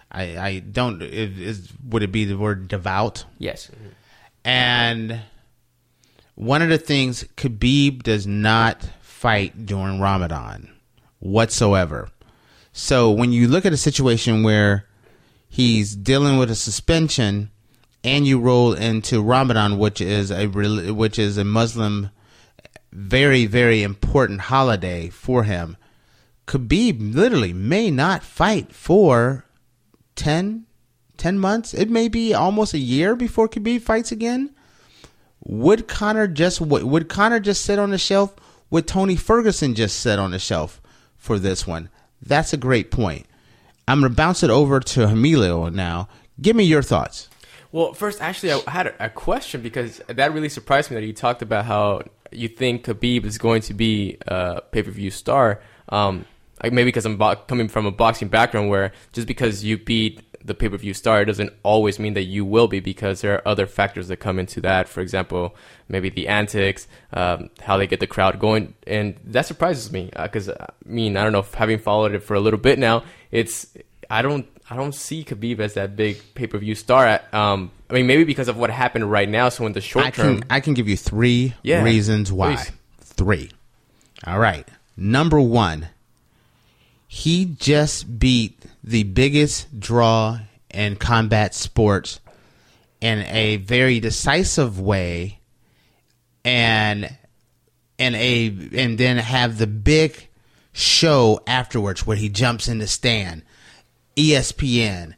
Speaker 2: Would it be the word devout?
Speaker 4: Yes.
Speaker 2: And one of the things, Khabib does not fight during Ramadan whatsoever. So when you look at a situation where he's dealing with a suspension and you roll into Ramadan, which is a Muslim very, very important holiday for him, Khabib literally may not fight for 10 months. It may be almost a year before Khabib fights again. Would Conor just sit on the shelf? Would Tony Ferguson just sit on the shelf for this one? That's a great point. I'm going to bounce it over to Emilio now. Give me your thoughts.
Speaker 5: Well, first, actually, I had a question because that really surprised me that you talked about how you think Khabib is going to be a pay-per-view star. Maybe because I'm coming from a boxing background where just because you beat the pay-per-view star doesn't always mean that you will be, because there are other factors that come into that. For example, maybe the antics, how they get the crowd going. And that surprises me because, I don't know, having followed it for a little bit now, I don't see Khabib as that big pay-per-view star. Maybe because of what happened right now. So in the short term,
Speaker 2: I can give you three reasons why.
Speaker 5: Please.
Speaker 2: 3. All right. Number 1, he just beat the biggest draw in combat sports in a very decisive way, and then have the big show afterwards where he jumps in the stand. ESPN,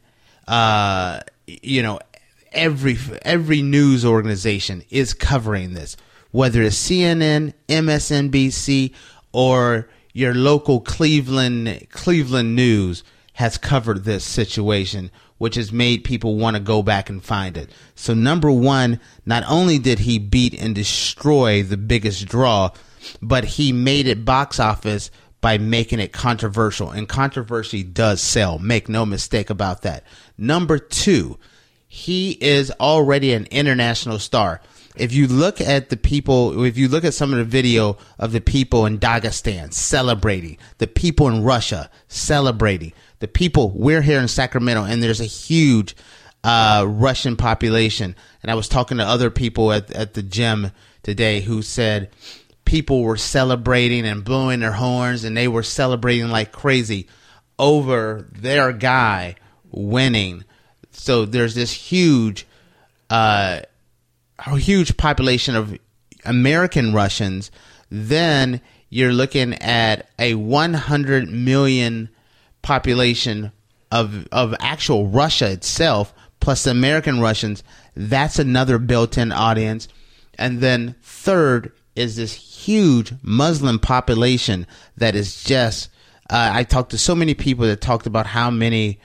Speaker 2: every news organization is covering this, whether it's CNN, MSNBC, or your local Cleveland News has covered this situation, which has made people want to go back and find it. So number 1, not only did he beat and destroy the biggest draw, but he made it box office by making it controversial, and controversy does sell. Make no mistake about that. Number 2, he is already an international star. If you look at some of the video of the people in Dagestan celebrating, the people in Russia celebrating, the people, we're here in Sacramento, and there's a huge Russian population. And I was talking to other people at the gym today who said people were celebrating and blowing their horns, and they were celebrating like crazy over their guy winning. So there's this huge population American Russians, then you're looking at a 100 million population of actual Russia itself, plus the American Russians. That's another built-in audience. And then third is this huge Muslim population that is just, I talked to so many people that talked about how many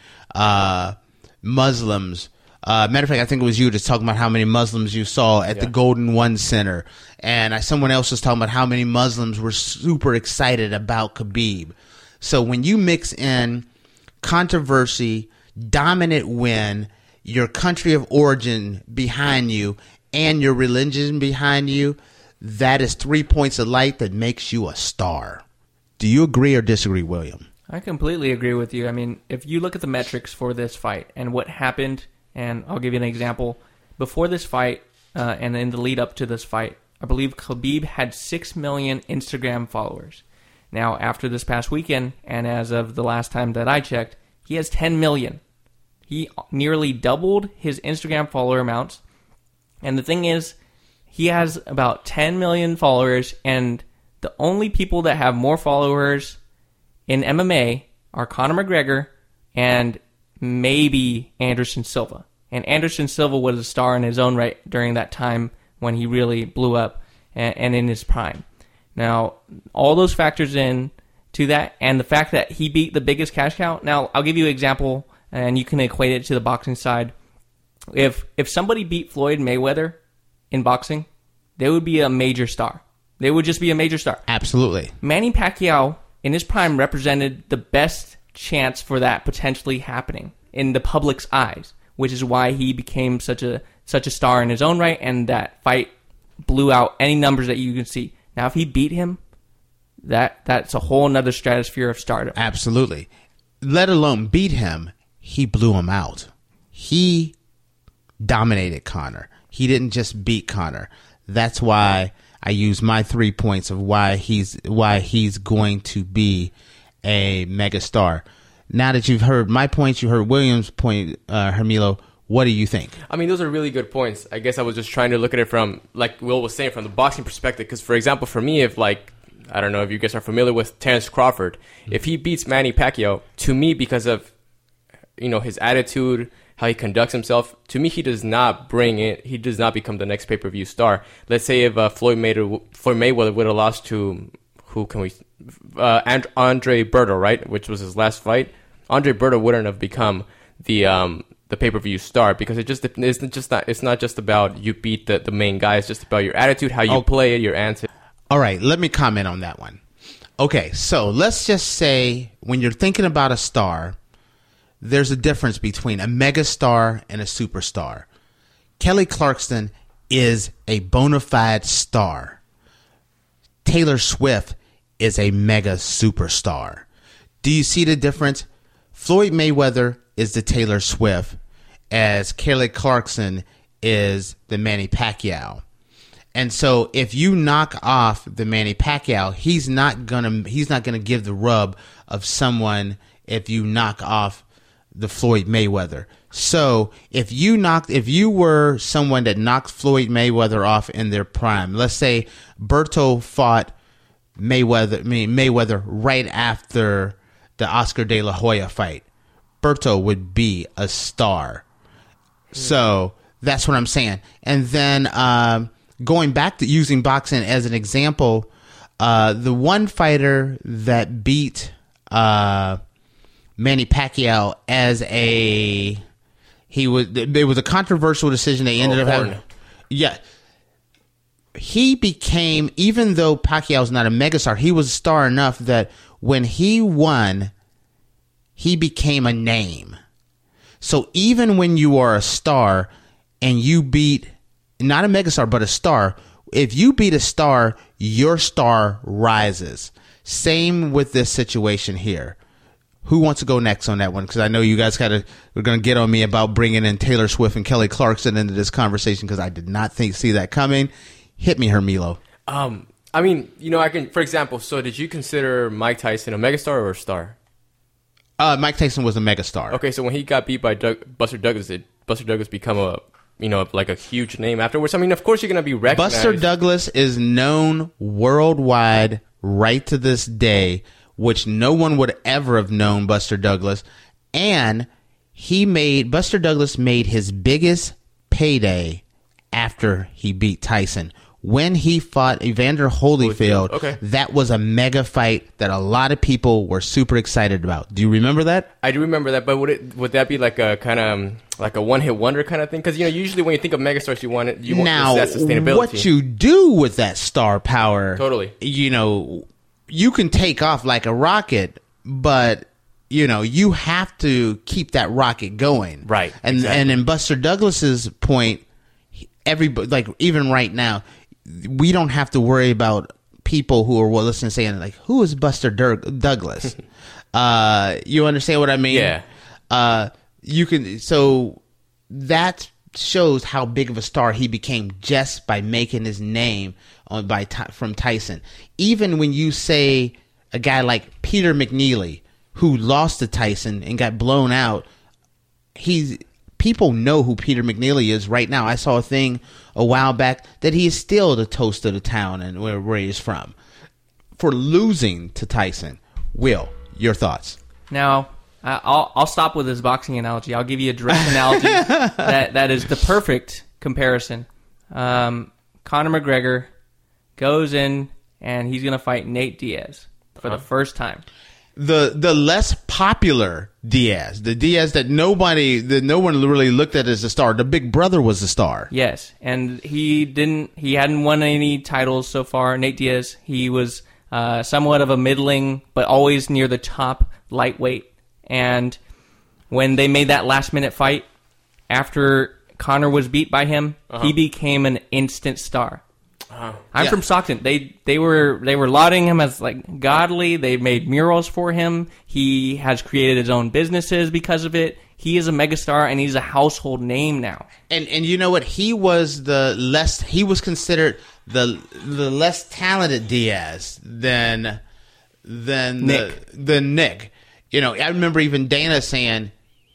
Speaker 2: Muslims, matter of fact, I think it was you just talking about how many Muslims you saw at the Golden One Center. And someone else was talking about how many Muslims were super excited about Khabib. So when you mix in controversy, dominant win, your country of origin behind you, and your religion behind you, that is 3 points of light that makes you a star. Do you agree or disagree, William?
Speaker 4: I completely agree with you. I mean, if you look at the metrics for this fight and what happened, and I'll give you an example. Before this fight and in the lead up to this fight, I believe Khabib had 6 million Instagram followers. Now, after this past weekend, and as of the last time that I checked, he has 10 million. He nearly doubled his Instagram follower amounts. And the thing is, he has about 10 million followers, and the only people that have more followers in MMA are Conor McGregor and maybe Anderson Silva. And Anderson Silva was a star in his own right during that time when he really blew up and in his prime. Now, all those factors in to that, and the fact that he beat the biggest cash cow. Now, I'll give you an example, and you can equate it to the boxing side. If somebody beat Floyd Mayweather in boxing, they would be a major star. They would just be a major star.
Speaker 2: Absolutely.
Speaker 4: Manny Pacquiao, in his prime, represented the best chance for that potentially happening in the public's eyes, which is why he became such a star in his own right, and that fight blew out any numbers that you can see. Now, if he beat him, that's a whole nother stratosphere of stardom.
Speaker 2: Absolutely. Let alone beat him, he blew him out. He dominated Conor. He didn't just beat Conor. That's why I use my 3 points of why he's going to be a megastar. Now that you've heard my points, you heard William's point, Hermilo, what do you think?
Speaker 5: I mean, those are really good points. I guess I was just trying to look at it from, like Will was saying, from the boxing perspective. Because, for example, for me, if I don't know if you guys are familiar with Terrence Crawford, if he beats Manny Pacquiao, to me, because of his attitude, how he conducts himself, to me, he does not become the next pay-per-view star. Let's say if Floyd Mayweather would have lost to, Andre Berto, right, which was his last fight, Andre Berto wouldn't have become the pay-per-view star, because it's not just about you beat the main guy. It's just about your attitude, how you play it, your answer.
Speaker 2: All right, let me comment on that one. Okay, so let's just say when you're thinking about a star, there's a difference between a megastar and a superstar. Kelly Clarkson is a bona fide star. Taylor Swift is a mega superstar. Do you see the difference? Floyd Mayweather is the Taylor Swift, as Kelly Clarkson is the Manny Pacquiao. And so if you knock off the Manny Pacquiao, he's not gonna give the rub of someone if you knock off the Floyd Mayweather. So if you were someone that knocked Floyd Mayweather off in their prime, let's say Berto fought Mayweather right after the Oscar De La Hoya fight, Berto would be a star. So that's what I'm saying. And then going back to using boxing as an example, the one fighter that beat Manny Pacquiao it was a controversial decision. They ended up having, he became, even though Pacquiao's not a megastar, he was a star enough that when he won, he became a name. So even when you are a star and you beat, not a megastar, but a star, if you beat a star, your star rises. Same with this situation here. Who wants to go next on that one? Because I know you guys we're going to get on me about bringing in Taylor Swift and Kelly Clarkson into this conversation, because I did not see that coming. Hit me, Hermilo.
Speaker 5: I mean, I can, for example, so did you consider Mike Tyson a megastar or a star?
Speaker 2: Mike Tyson was a megastar.
Speaker 5: Okay, so when he got beat by Buster Douglas, did Buster Douglas become a like a huge name afterwards. I mean, of course you're gonna be recognized.
Speaker 2: Buster Douglas is known worldwide right to this day, which no one would ever have known Buster Douglas. And Buster Douglas made his biggest payday after he beat Tyson. When he fought Evander Holyfield,
Speaker 5: okay.
Speaker 2: That was a mega fight that a lot of people were super excited about. Do you remember that?
Speaker 5: I do remember that, but would that be like a kind of like a one-hit wonder kind of thing? Because usually when you think of megastars, you want that sustainability.
Speaker 2: What you do with that star power,
Speaker 5: totally.
Speaker 2: You can take off like a rocket, but you have to keep that rocket going,
Speaker 5: right?
Speaker 2: And
Speaker 5: exactly.
Speaker 2: And in Buster Douglas's point, everybody, like even right now, we don't have to worry about people who are listening saying like, "Who is Buster Douglas?" You understand what I mean?
Speaker 5: Yeah.
Speaker 2: You can. So that shows how big of a star he became just by making his name from Tyson. Even when you say a guy like Peter McNeely, who lost to Tyson and got blown out, people know who Peter McNeely is right now. I saw a thing a while back that he is still the toast of the town and where he is from for losing to Tyson. Will, your thoughts?
Speaker 4: Now, I'll stop with this boxing analogy. I'll give you a direct analogy that is the perfect comparison. Conor McGregor goes in and he's going to fight Nate Diaz for the first time.
Speaker 2: The less popular Diaz, the Diaz that no one really looked at as a star. The Big Brother was the star.
Speaker 4: Yes, and he hadn't won any titles so far. Nate Diaz, he was somewhat of a middling, but always near the top lightweight. And when they made that last minute fight, after Conor was beat by him, he became an instant star. I'm from Stockton. They were lauding him as like godly. They made murals for him. He has created his own businesses because of it. He is a megastar and he's a household name now. And
Speaker 2: you know what? He was considered the less talented Diaz than Nick. I remember even Dana saying,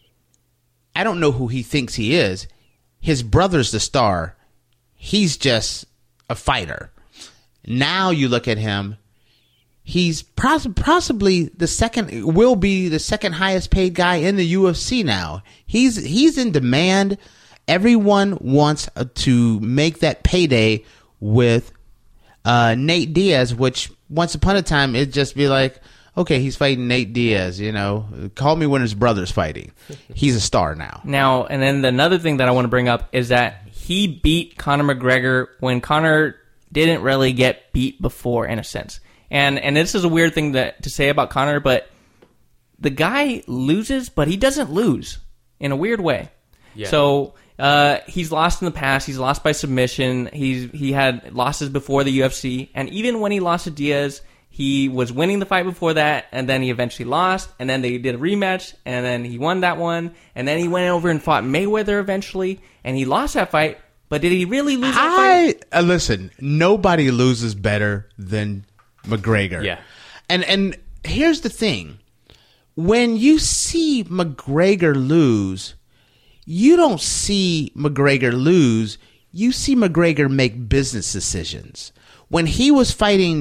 Speaker 2: I don't know who he thinks he is. His brother's the star. He's just a fighter. Now you look at him, he's possibly will be the second highest paid guy in the UFC now. He's in demand. Everyone wants to make that payday with Nate Diaz, which once upon a time it'd just be like, okay, he's fighting Nate Diaz, call me when his brother's fighting. He's a star now.
Speaker 4: Now, and then another thing that I want to bring up is that he beat Conor McGregor when Conor didn't really get beat before, in a sense. And this is a weird thing to say about Conor, but the guy loses, but he doesn't lose in a weird way. Yeah. So he's lost in the past. He's lost by submission. He had losses before the UFC. And even when he lost to Diaz, he was winning the fight before that, and then he eventually lost, and then they did a rematch, and then he won that one, and then he went over and fought Mayweather eventually, and he lost that fight, but did he really lose that fight?
Speaker 2: Listen, nobody loses better than McGregor.
Speaker 5: Yeah.
Speaker 2: And here's the thing. When you see McGregor lose, you don't see McGregor lose, you see McGregor make business decisions. When he was fighting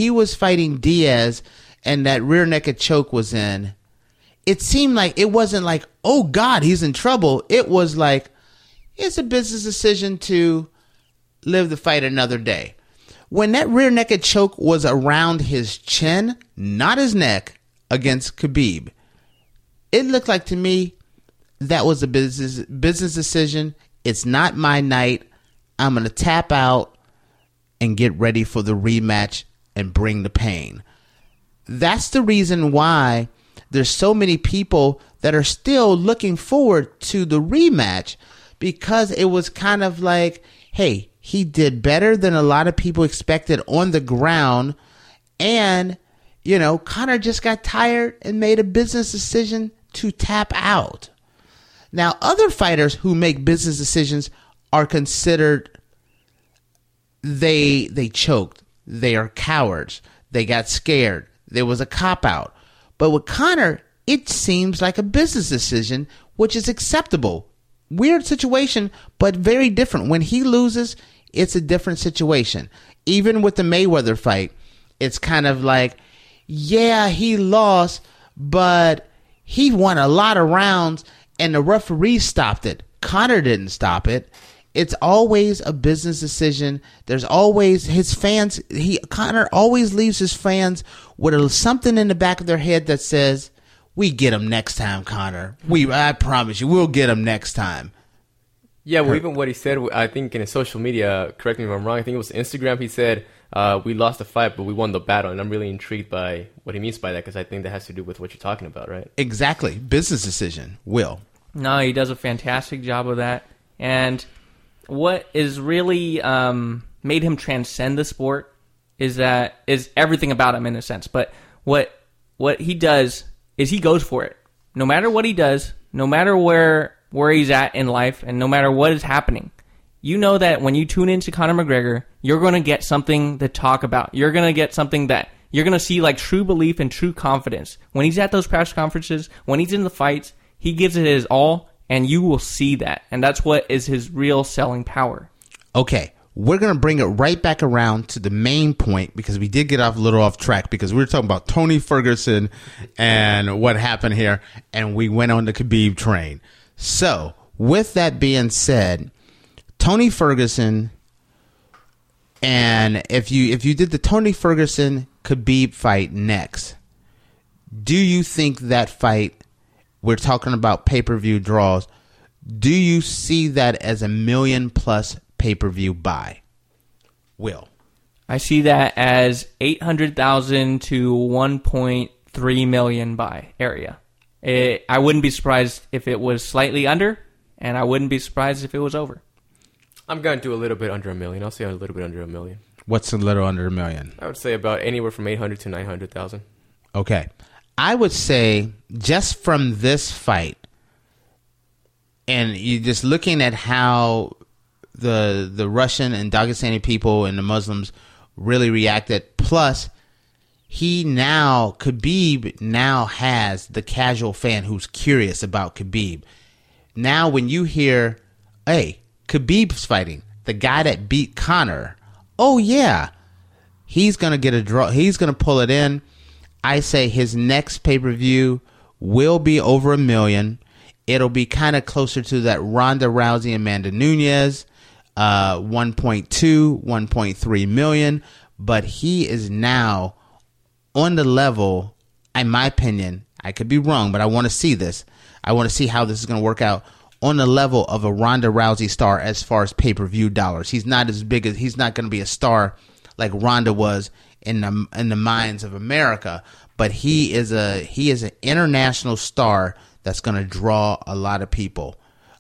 Speaker 2: Diaz and that rear naked choke was in, it seemed like it wasn't like, oh God, he's in trouble. It was like, it's a business decision to live the fight another day. When that rear naked choke was around his chin, not his neck, against Khabib, it looked like to me that was a business decision. It's not my night. I'm going to tap out and get ready for the rematch and bring the pain. That's the reason why there's so many people that are still looking forward to the rematch, because it was kind of like, hey, he did better than a lot of people expected on the ground, and, Conor just got tired and made a business decision to tap out. Now, other fighters who make business decisions are considered they choked. They are cowards. They got scared. There was a cop-out. But with Conor, it seems like a business decision, which is acceptable. weird situation, but very different. When he loses, it's a different situation. Even with the Mayweather fight, it's kind of like, yeah, he lost, but he won a lot of rounds and the referee stopped it. Conor didn't stop it. It's always a business decision. There's always his fans. Conor always leaves his fans with something in the back of their head that says, "We get him next time, Conor. I promise you, we'll get him next time."
Speaker 5: Yeah, well, even what he said, I think in his social media, correct me if I'm wrong, I think it was Instagram, he said, we lost the fight, but we won the battle. And I'm really intrigued by what he means by that, because I think that has to do with what you're talking about, right?
Speaker 2: Exactly. Business decision. Will.
Speaker 4: No, he does a fantastic job of that. And what is really made him transcend the sport is everything about him in a sense. But what he does is he goes for it. No matter what he does, no matter where he's at in life, and no matter what is happening, you know that when you tune into Conor McGregor, you're going to get something to talk about. You're going to get something that you're going to see like true belief and true confidence. When he's at those press conferences, when he's in the fights, he gives it his all, and you will see that. And that's what is his real selling power.
Speaker 2: Okay, we're going to bring it right back around to the main point, because we did get a little off track, because we were talking about Tony Ferguson and what happened here, and we went on the Khabib train. So, with that being said, Tony Ferguson, and if you did the Tony Ferguson Khabib fight next, do you think that fight, we're talking about pay-per-view draws, do you see that as a $1 million+ pay-per-view buy? Will.
Speaker 4: I see that as 800,000 to 1.3 million buy area. I wouldn't be surprised if it was slightly under, and I wouldn't be surprised if it was over.
Speaker 5: I'm going to do a little bit under $1 million. I'll say a little bit under $1 million.
Speaker 2: What's a little under $1 million?
Speaker 5: I would say about anywhere from 800 to 900,000.
Speaker 2: Okay. I would say just from this fight, and you just looking at how the Russian and Dagestani people and the Muslims really reacted, plus Khabib now has the casual fan who's curious about Khabib. Now when you hear, hey, Khabib's fighting, the guy that beat Conor, oh yeah, he's going to get a draw, he's going to pull it in. I say his next pay-per-view will be over $1 million. It'll be kind of closer to that Ronda Rousey and Amanda Nunes, 1.2, 1.3 million. But he is now on the level, in my opinion, I could be wrong, but I want to see this. I want to see how this is going to work out on the level of a Ronda Rousey star as far as pay-per-view dollars. He's not as big as, he's not going to be a star like Ronda was in the minds of America, but he is an international star that's going to draw a lot of people.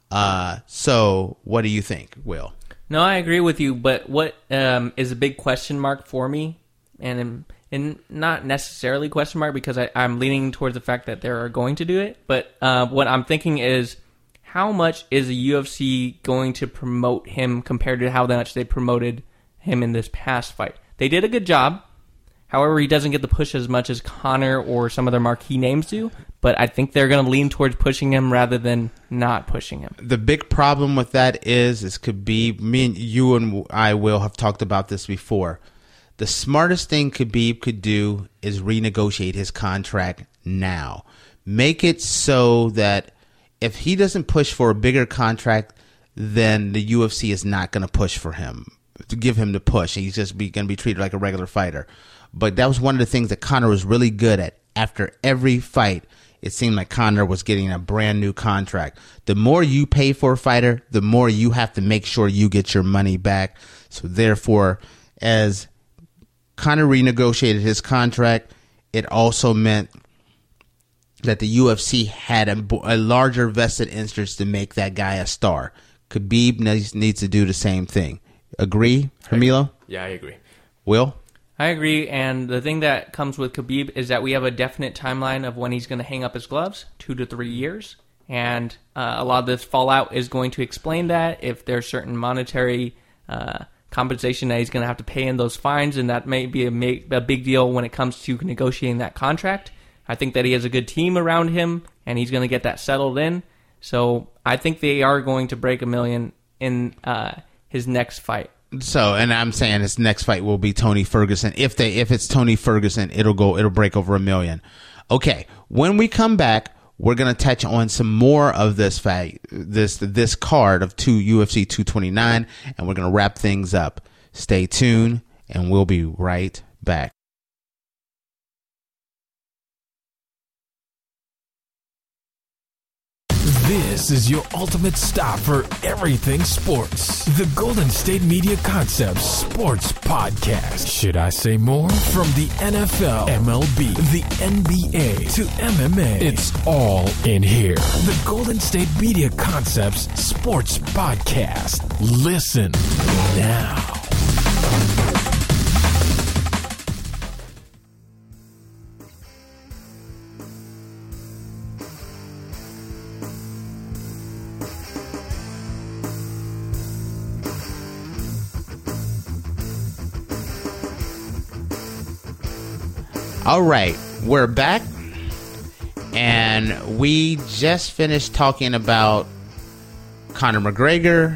Speaker 2: So what do you think, Will?
Speaker 4: No, I agree with you, but what is a big question mark for me, and not necessarily question mark because I'm leaning towards the fact that they're going to do it, but what I'm thinking is, how much is the UFC going to promote him compared to how much they promoted him in this past fight? They did a good job. However, he doesn't get the push as much as Conor or some other marquee names do, but I think they're going to lean towards pushing him rather than not pushing him.
Speaker 2: The big problem with that is Khabib, me and you and I will have talked about this before. The smartest thing Khabib could do is renegotiate his contract now. Make it so that if he doesn't push for a bigger contract, then the UFC is not going to push for him, to give him the push. He's just going to be treated like a regular fighter. But that was one of the things that Conor was really good at. After every fight, it seemed like Conor was getting a brand new contract. The more you pay for a fighter, the more you have to make sure you get your money back. So therefore, as Conor renegotiated his contract, it also meant that the UFC had a larger vested interest to make that guy a star. Khabib needs to do the same thing. Agree, Hermilo?
Speaker 5: Yeah, I agree.
Speaker 2: Will?
Speaker 4: I agree, and the thing that comes with Khabib is that we have a definite timeline of when he's going to hang up his gloves, 2 to 3 years, and a lot of this fallout is going to explain that, if there's certain monetary compensation that he's going to have to pay in those fines, and that may be a big deal when it comes to negotiating that contract. I think that he has a good team around him, and he's going to get that settled in. So I think they are going to break $1 million in his next fight.
Speaker 2: So, and I'm saying his next fight will be Tony Ferguson. If it's Tony Ferguson, it'll break over $1 million. Okay, when we come back, we're gonna touch on some more of this fight, this card of UFC 229, and we're gonna wrap things up. Stay tuned, and we'll be right back.
Speaker 1: This is your ultimate stop for everything sports. The Golden State Media Concepts Sports Podcast. Should I say more? From the NFL, MLB, the NBA to MMA, it's all in here. The Golden State Media Concepts Sports Podcast. Listen now.
Speaker 2: All right, we're back, and we just finished talking about Conor McGregor,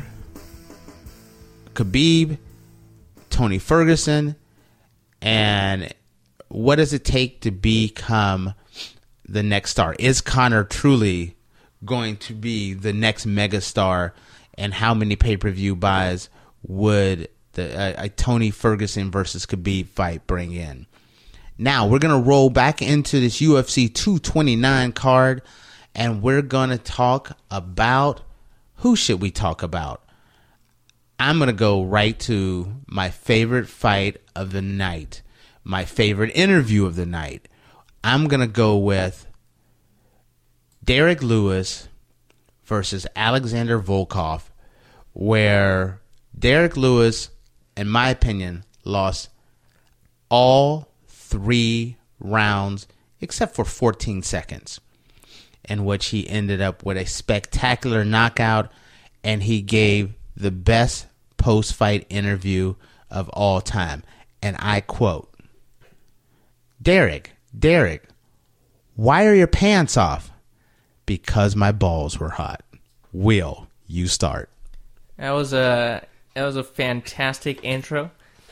Speaker 2: Khabib, Tony Ferguson, and what does it take to become the next star? Is Conor truly going to be the next megastar, and how many pay-per-view buys would a Tony Ferguson versus Khabib fight bring in? Now, we're going to roll back into this UFC 229 card, and we're going to talk about, who should we talk about? I'm going to go right to my favorite fight of the night, my favorite interview of the night. I'm going to go with Derek Lewis versus Alexander Volkov, where Derek Lewis, in my opinion, lost all 3 rounds except for 14 seconds, in which he ended up with a spectacular knockout, and he gave the best post-fight interview of all time. And I quote, Derek, why are your pants off? Because my balls were hot. Will, you start.
Speaker 4: That was a fantastic intro.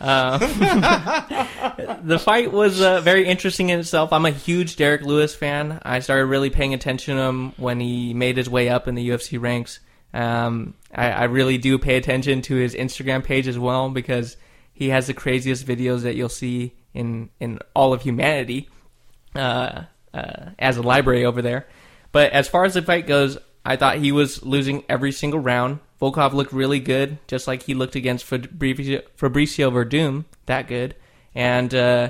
Speaker 4: The fight was very interesting in itself. I'm a huge Derek Lewis fan. I started really paying attention to him when he made his way up in the UFC ranks. I really do pay attention to his Instagram page as well, because he has the craziest videos that you'll see in all of humanity as a library over there. But as far as the fight goes, I thought he was losing every single round. Volkov looked really good, just like he looked against Fabricio Verdum, that good. And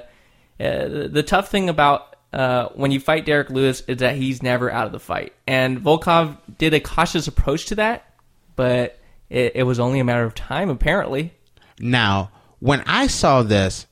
Speaker 4: the tough thing about when you fight Derek Lewis is that he's never out of the fight. And Volkov did a cautious approach to that, but it was only a matter of time, apparently.
Speaker 2: Now, when I saw this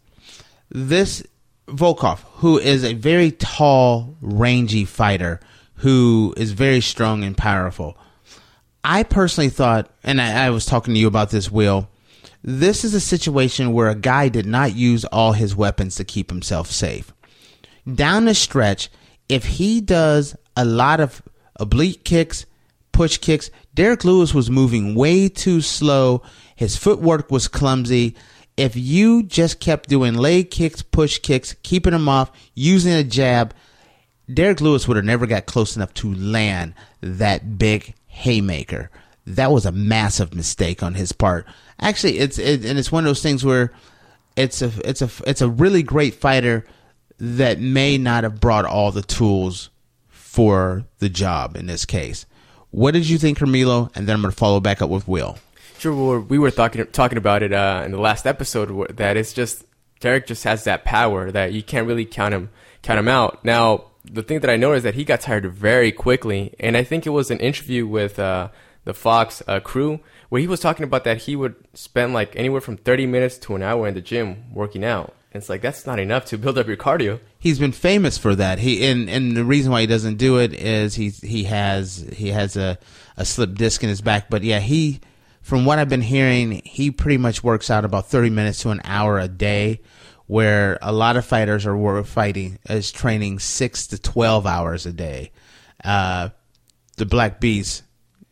Speaker 2: Volkov, who is a very tall, rangy fighter, who is very strong and powerful, I personally thought, and I was talking to you about this, Will, this is a situation where a guy did not use all his weapons to keep himself safe. Down the stretch, if he does a lot of oblique kicks, push kicks, Derek Lewis was moving way too slow. His footwork was clumsy. If you just kept doing leg kicks, push kicks, keeping him off, using a jab, Derek Lewis would have never got close enough to land that big haymaker. That was a massive mistake on his part. Actually, it's one of those things where it's a really great fighter that may not have brought all the tools for the job in this case. What did you think, Carmelo? And then I'm going to follow back up with Will.
Speaker 5: Sure, we were talking about it in the last episode, that it's just Derek just has that power that you can't really count him out. Now, the thing that I noticed is that he got tired very quickly, and I think it was an interview with the Fox crew where he was talking about that he would spend like anywhere from 30 minutes to an hour in the gym working out. And it's like, that's not enough to build up your cardio.
Speaker 2: He's been famous for that. And the reason why he doesn't do it is he has a slip disc in his back. But yeah, from what I've been hearing, he pretty much works out about 30 minutes to an hour a day, where a lot of fighters is training 6 to 12 hours a day. The Black Beast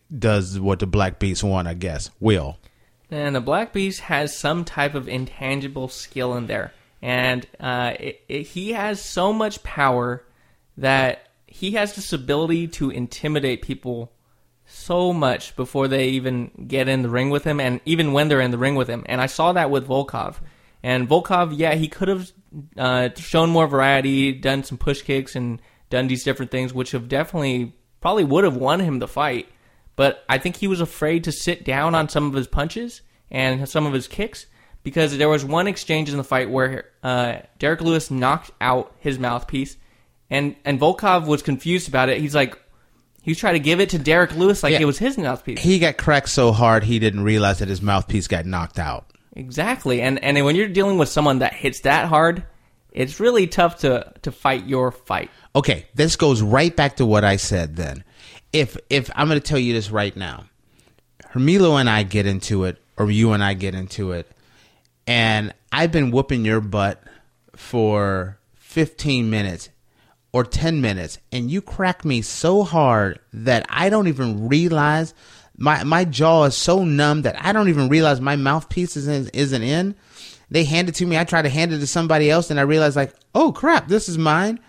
Speaker 2: does what the Black Beast want, I guess. Will.
Speaker 4: And the Black Beast has some type of intangible skill in there. And he has so much power that he has this ability to intimidate people so much before they even get in the ring with him, and even when they're in the ring with him. And I saw that with Volkov. And Volkov, yeah, he could have shown more variety, done some push kicks, and done these different things, which have definitely probably would have won him the fight. But I think he was afraid to sit down on some of his punches and some of his kicks, because there was one exchange in the fight where Derek Lewis knocked out his mouthpiece, and Volkov was confused about it. He's like, he was trying to give it to Derek Lewis like it was his mouthpiece.
Speaker 2: He got cracked so hard he didn't realize that his mouthpiece got knocked out.
Speaker 4: Exactly. And when you're dealing with someone that hits that hard, it's really tough to fight your fight.
Speaker 2: Okay, this goes right back to what I said then. If I'm going to tell you this right now, Hermilo and I get into it, or you and I get into it, and I've been whooping your butt for 15 minutes or 10 minutes, and you crack me so hard that I don't even realize, my jaw is so numb that I don't even realize my mouthpiece isn't in. They hand it to me, I try to hand it to somebody else, and I realize, like, oh crap, this is mine.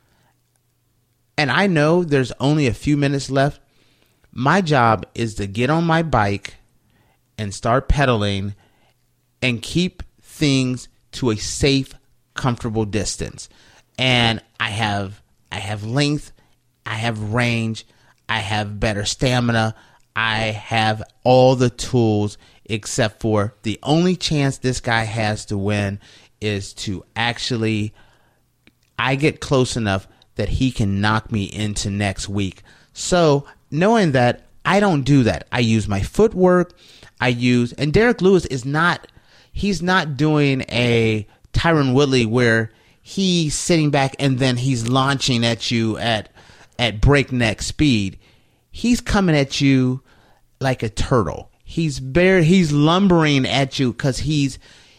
Speaker 2: And I know there's only a few minutes left. My job is to get on my bike and start pedaling and keep things to a safe, comfortable distance. And I have length, I have range, I have better stamina, I have all the tools, except for the only chance this guy has to win is to actually, I get close enough that he can knock me into next week. So knowing that, I don't do that. I use my footwork. And Derek Lewis he's not doing a Tyron Woodley where he's sitting back and then he's launching at you at breakneck speed. He's coming at you like a turtle. He's lumbering at you because he's,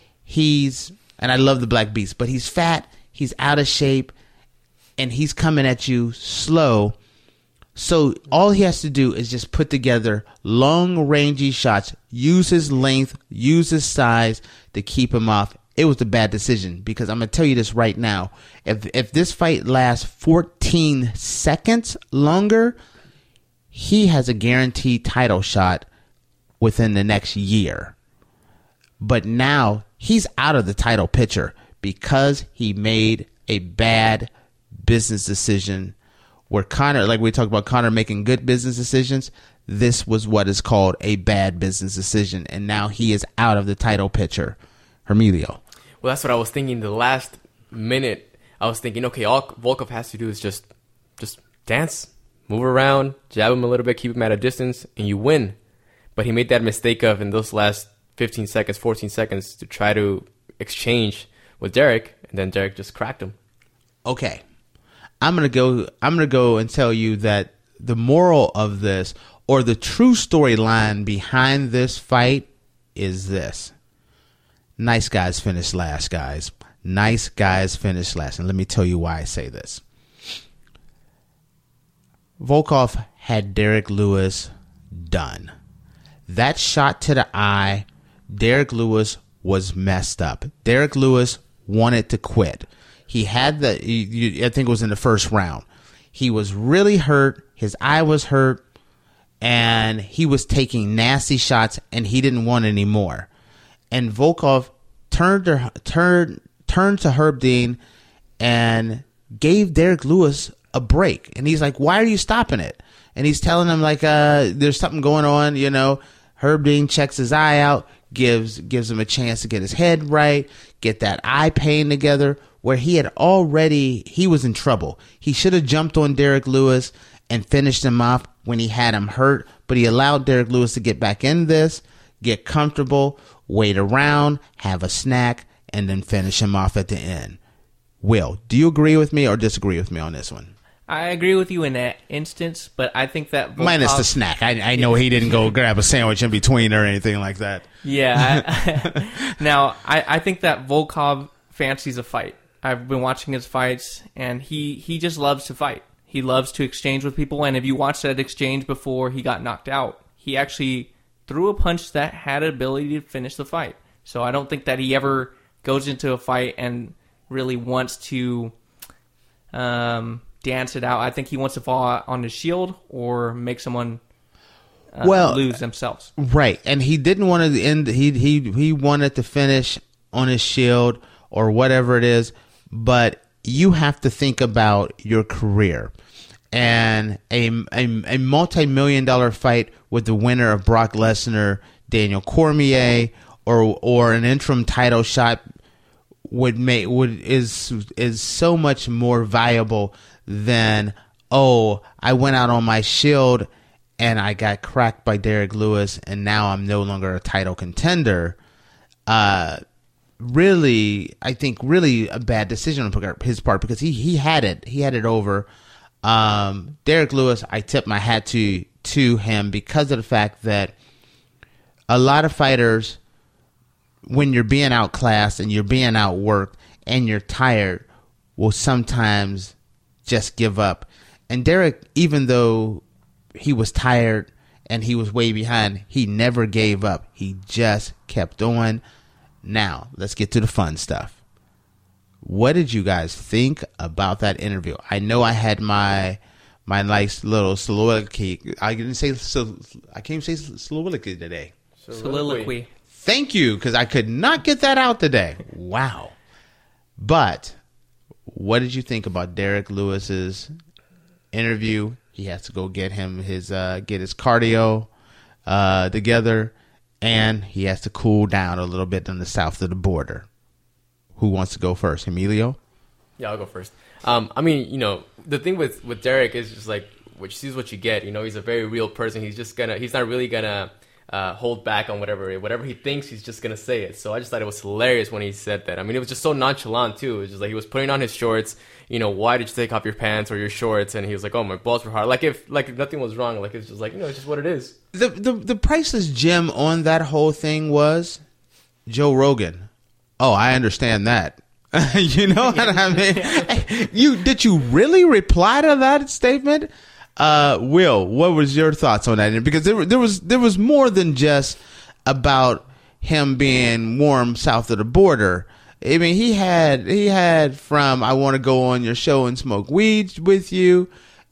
Speaker 2: and I love the Black Beast, but he's fat, he's out of shape, and he's coming at you slow. So all he has to do is just put together long, rangy shots, use his length, use his size to keep him off. It was a bad decision, because I'm going to tell you this right now. If this fight lasts 14 seconds longer, he has a guaranteed title shot within the next year. But now he's out of the title picture because he made a bad business decision. Where Conor, like we talked about Conor making good business decisions, this was what is called a bad business decision, and now he is out of the title picture. Hermilio.
Speaker 5: Well, that's what I was thinking. The last minute, I was thinking, okay, all Volkov has to do is just dance, move around, jab him a little bit, keep him at a distance, and you win. But he made that mistake of, in those last 15 seconds, 14 seconds, to try to exchange with Derek, and then Derek just cracked him.
Speaker 2: Okay. I'm gonna go and tell you that the moral of this, or the true storyline behind this fight, is this: nice guys finish last, guys. Nice guys finish last, and let me tell you why I say this. Volkov had Derek Lewis done. That shot to the eye, Derek Lewis was messed up. Derek Lewis wanted to quit. He had I think it was in the first round. He was really hurt. His eye was hurt. And he was taking nasty shots, and he didn't want any more. And Volkov turned to Herb Dean and gave Derek Lewis a break. And he's like, why are you stopping it? And he's telling him, like, there's something going on, you know. Herb Dean checks his eye out, gives him a chance to get his head right, get that eye pain together, where he was in trouble. He should have jumped on Derek Lewis and finished him off when he had him hurt, but he allowed Derek Lewis to get back in this, get comfortable, wait around, have a snack, and then finish him off at the end. Will, do you agree with me or disagree with me on this one?
Speaker 4: I agree with you in that instance, but I think that
Speaker 2: minus the snack. I know he didn't go grab a sandwich in between or anything like that.
Speaker 4: Yeah. Now, I think that Volkov fancies a fight. I've been watching his fights, and he just loves to fight. He loves to exchange with people, and if you watch that exchange before he got knocked out, he actually threw a punch that had an ability to finish the fight. So I don't think that he ever goes into a fight and really wants to dance it out. I think he wants to fall on his shield or make someone lose themselves.
Speaker 2: Right, and he didn't want to end. He wanted to finish on his shield or whatever it is, but you have to think about your career. And a multi-million-dollar fight with the winner of Brock Lesnar, Daniel Cormier, or an interim title shot is so much more viable than, oh, I went out on my shield and I got cracked by Derek Lewis and now I'm no longer a title contender. Really, I think really a bad decision on his part, because he had it over. Derek Lewis, I tip my hat to him because of the fact that a lot of fighters, when you're being outclassed and you're being outworked and you're tired, will sometimes just give up. And Derek, even though he was tired and he was way behind, he never gave up. He just kept on. Now, let's get to the fun stuff. What did you guys think about that interview? I know I had my nice little soliloquy. I can't say soliloquy today.
Speaker 4: Soliloquy.
Speaker 2: Thank you, because I could not get that out today. Wow. But what did you think about Derek Lewis's interview? He has to go get his cardio together, and he has to cool down a little bit on the south of the border. Who wants to go first? Emilio?
Speaker 5: Yeah, I'll go first. I mean, the thing with Derek is just like, what you see is what you get. He's a very real person. He's not really gonna hold back on whatever he thinks. He's just gonna say it. So I just thought it was hilarious when he said that. I mean, it was just so nonchalant too. It was just like he was putting on his shorts. Why did you take off your pants or your shorts? And he was like, oh, my balls were hard. Like if nothing was wrong. Like it's just like, it's just what it is.
Speaker 2: The priceless gem on that whole thing was Joe Rogan. Oh, I understand that. You know what I mean? Did you really reply to that statement? Will, what was your thoughts on that? Because there was more than just about him being warm south of the border. I mean, he had from, I want to go on your show and smoke weed with you.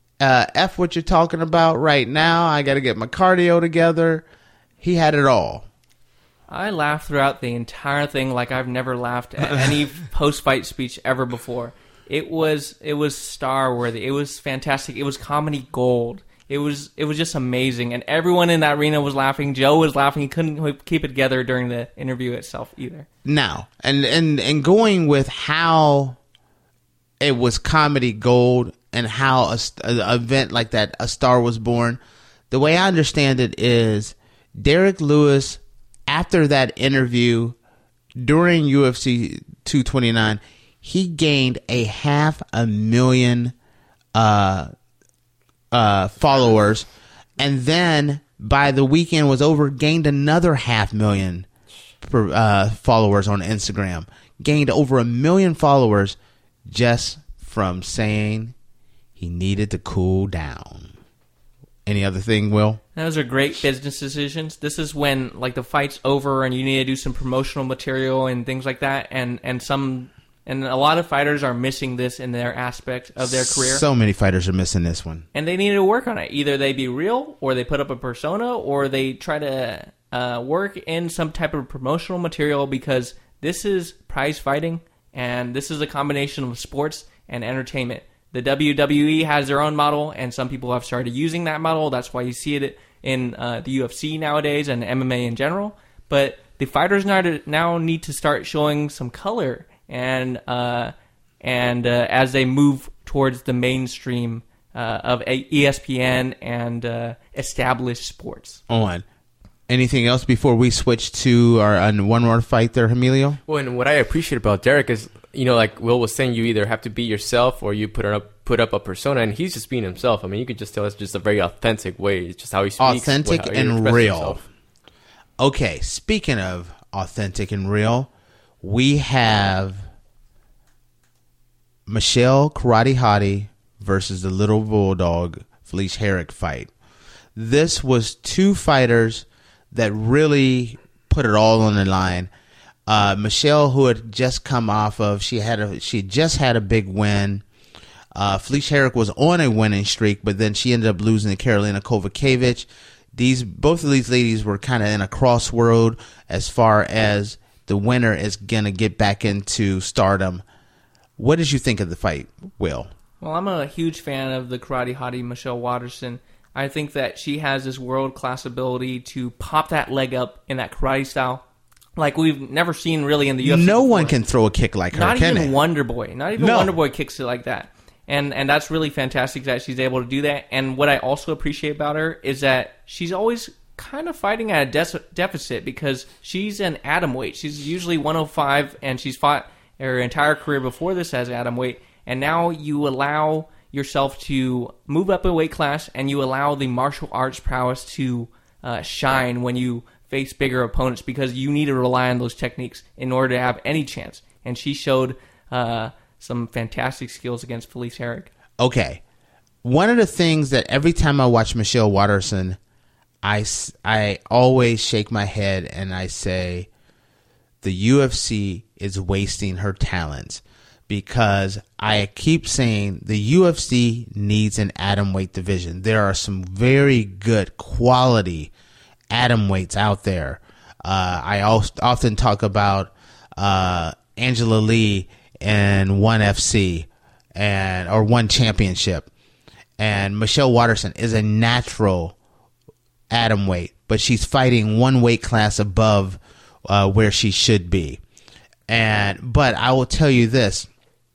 Speaker 2: F what you're talking about right now. I got to get my cardio together. He had it all.
Speaker 4: I laughed throughout the entire thing like I've never laughed at any post-fight speech ever before. It was star-worthy. It was fantastic. It was comedy gold. It was just amazing. And everyone in that arena was laughing. Joe was laughing. He couldn't keep it together during the interview itself either. Now,
Speaker 2: and going with how it was comedy gold and how an event like that, a star was born, the way I understand it is Derek Lewis, after that interview during UFC 229, he gained 500,000 followers, and then by the weekend was over, gained another 500,000 followers on Instagram. Gained over 1 million followers just from saying he needed to cool down. Any other thing, Will?
Speaker 4: Those are great business decisions. This is when the fight's over and you need to do some promotional material and things like that, and a lot of fighters are missing this in their aspect of their career.
Speaker 2: So many fighters are missing this one.
Speaker 4: And they need to work on it. Either they be real, or they put up a persona, or they try to work in some type of promotional material, because this is prize fighting, and this is a combination of sports and entertainment. The WWE has their own model, and some people have started using that model. That's why you see it in the UFC nowadays and MMA in general. But the fighters now need to start showing some color, and as they move towards the mainstream of ESPN and established sports.
Speaker 2: On. Anything else before we switch to our one more fight there, Emilio?
Speaker 5: Well, and what I appreciate about Derek is, like Will was saying, you either have to be yourself or you put up a persona, and he's just being himself. I mean, you could just tell it's just a very authentic way. It's just how he speaks.
Speaker 2: Authentic and real. Himself. Okay, speaking of authentic and real, we have Michelle Karate Hottie versus the Little Bulldog Felice Herrig fight. This was two fighters that really put it all on the line. Michelle, who had just come off of, she just had a big win. Felice Herrig was on a winning streak, but then she ended up losing to Karolina Kowalkiewicz. Both of these ladies were kind of in a crossroad as far as the winner is going to get back into stardom. What did you think of the fight, Will?
Speaker 4: Well, I'm a huge fan of the karate hottie Michelle Waterson. I think that she has this world-class ability to pop that leg up in that karate style like we've never seen really in the UFC.
Speaker 2: No
Speaker 4: before.
Speaker 2: one can throw a kick like her,
Speaker 4: Not
Speaker 2: can
Speaker 4: even
Speaker 2: they?
Speaker 4: Wonder Boy. Not even Wonder Boy kicks it like that. And that's really fantastic that she's able to do that. And what I also appreciate about her is that she's always kind of fighting at a deficit because she's an atom weight. She's usually 105, and she's fought her entire career before this as atom weight. And now you allow yourself to move up a weight class, and you allow the martial arts prowess to shine when you face bigger opponents because you need to rely on those techniques in order to have any chance. And she showed some fantastic skills against Felice Herrig.
Speaker 2: Okay. One of the things that every time I watch Michelle Waterson, I always shake my head and I say the UFC is wasting her talents because I keep saying the UFC needs an atomweight division. There are some very good quality atomweights out there. I often talk about Angela Lee and ONE FC or ONE Championship, and Michelle Waterson is a natural atomweight, but she's fighting one weight class above where she should be. But I will tell you this: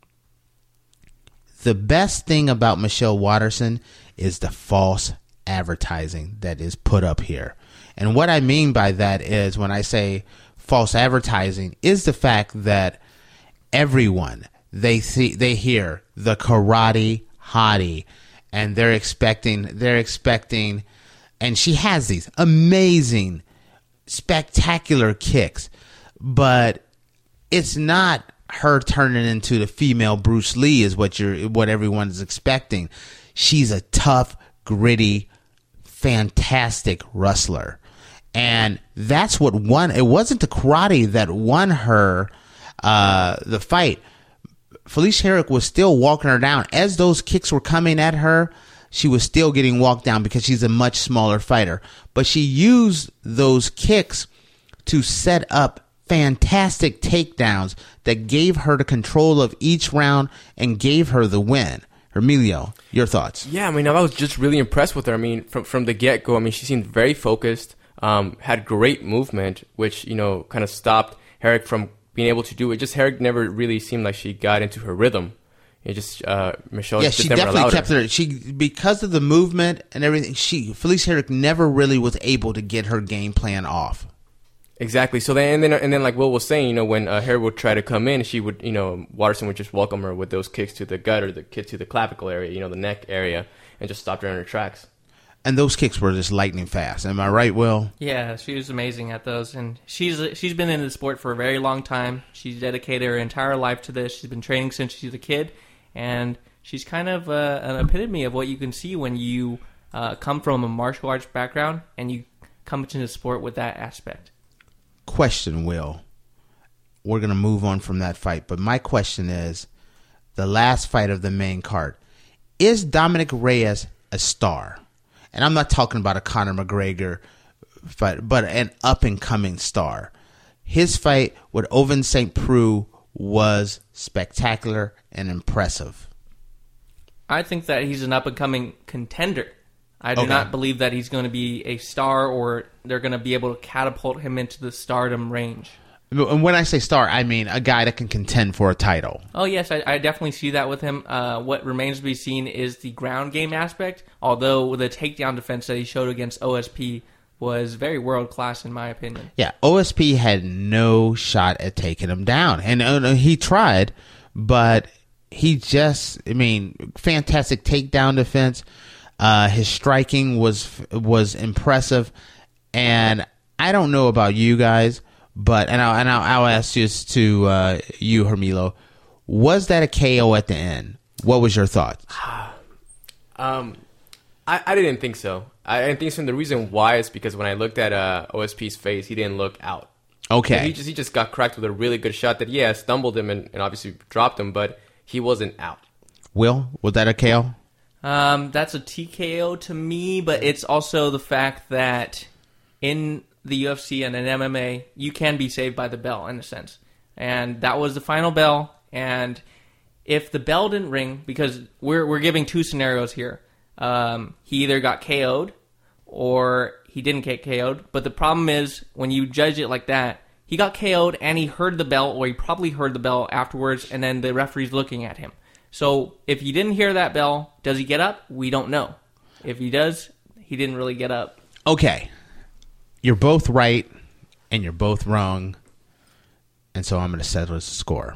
Speaker 2: the best thing about Michelle Waterson is the false advertising that is put up here. And what I mean by that is, when I say false advertising, is the fact that everyone, they hear the karate hottie, and they're expecting, and she has these amazing, spectacular kicks, but it's not her turning into the female Bruce Lee is what everyone's expecting. She's a tough, gritty, fantastic wrestler. And that's what won. It wasn't the karate that won her the fight. Felice Herrig was still walking her down. As those kicks were coming at her, she was still getting walked down because she's a much smaller fighter. But she used those kicks to set up fantastic takedowns that gave her the control of each round and gave her the win. Emilio, your thoughts?
Speaker 5: Yeah, I mean, I was just really impressed with her. I mean, from the get-go, I mean, she seemed very focused, had great movement, which, kind of stopped Herrig from being able to do it. Just Herrig never really seemed like she got into her rhythm. It just Michelle just
Speaker 2: she
Speaker 5: never
Speaker 2: definitely
Speaker 5: allowed
Speaker 2: kept her. She, because of the movement and everything, Felice Herrig never really was able to get her game plan off.
Speaker 5: Exactly. So then like Will was saying, when Herrig would try to come in, she would, Waterson would just welcome her with those kicks to the gut or the kick to the clavicle area, the neck area, and just stopped her in her tracks.
Speaker 2: And those kicks were just lightning fast. Am I right, Will?
Speaker 4: Yeah, she was amazing at those, and she's been in the sport for a very long time. She's dedicated her entire life to this. She's been training since she's a kid, and she's kind of an epitome of what you can see when you come from a martial arts background and you come into the sport with that aspect.
Speaker 2: Question, Will. We're going to move on from that fight, but my question is, the last fight of the main card, is Dominic Reyes a star? And I'm not talking about a Conor McGregor fight, but an up-and-coming star. His fight with Ovince St. Preux was spectacular and impressive.
Speaker 4: I think that he's an up-and-coming contender. I do not believe that he's going to be a star or they're going to be able to catapult him into the stardom range.
Speaker 2: And when I say star, I mean a guy that can contend for a title.
Speaker 4: Oh, yes, I definitely see that with him. What remains to be seen is the ground game aspect, although the takedown defense that he showed against OSP was very world-class in my opinion.
Speaker 2: Yeah, OSP had no shot at taking him down. And he tried, but he just, fantastic takedown defense. His striking was impressive. And I don't know about you guys, but I'll ask this to you, Hermilo. Was that a KO at the end? What was your thoughts?
Speaker 5: I didn't think so. I didn't think so. And the reason why is because when I looked at OSP's face, he didn't look out.
Speaker 2: Okay.
Speaker 5: He just got cracked with a really good shot that, stumbled him and obviously dropped him, but he wasn't out.
Speaker 2: Will, was that a KO?
Speaker 4: That's a TKO to me, but it's also the fact that in the UFC and in MMA, you can be saved by the bell in a sense. And that was the final bell. And if the bell didn't ring, because we're giving two scenarios here. He either got KO'd or he didn't get KO'd. But the problem is when you judge it like that, he got KO'd and he heard the bell, or he probably heard the bell afterwards, and then the referee's looking at him. So if you didn't hear that bell, does he get up? We don't know. If he does, he didn't really get up.
Speaker 2: Okay. You're both right and you're both wrong. And so I'm going to settle the score.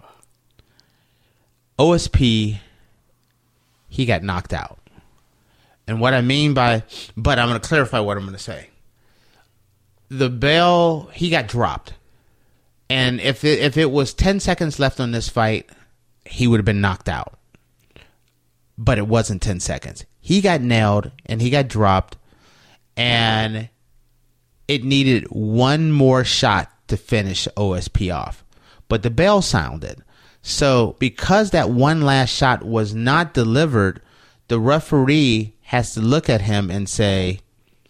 Speaker 2: OSP, he got knocked out. And what I mean by, but I'm going to clarify what I'm going to say. The bell, he got dropped. And if it was 10 seconds left on this fight, he would have been knocked out. But it wasn't 10 seconds. He got nailed and he got dropped. And it needed one more shot to finish OSP off. But the bell sounded. So because that one last shot was not delivered, the referee has to look at him and say,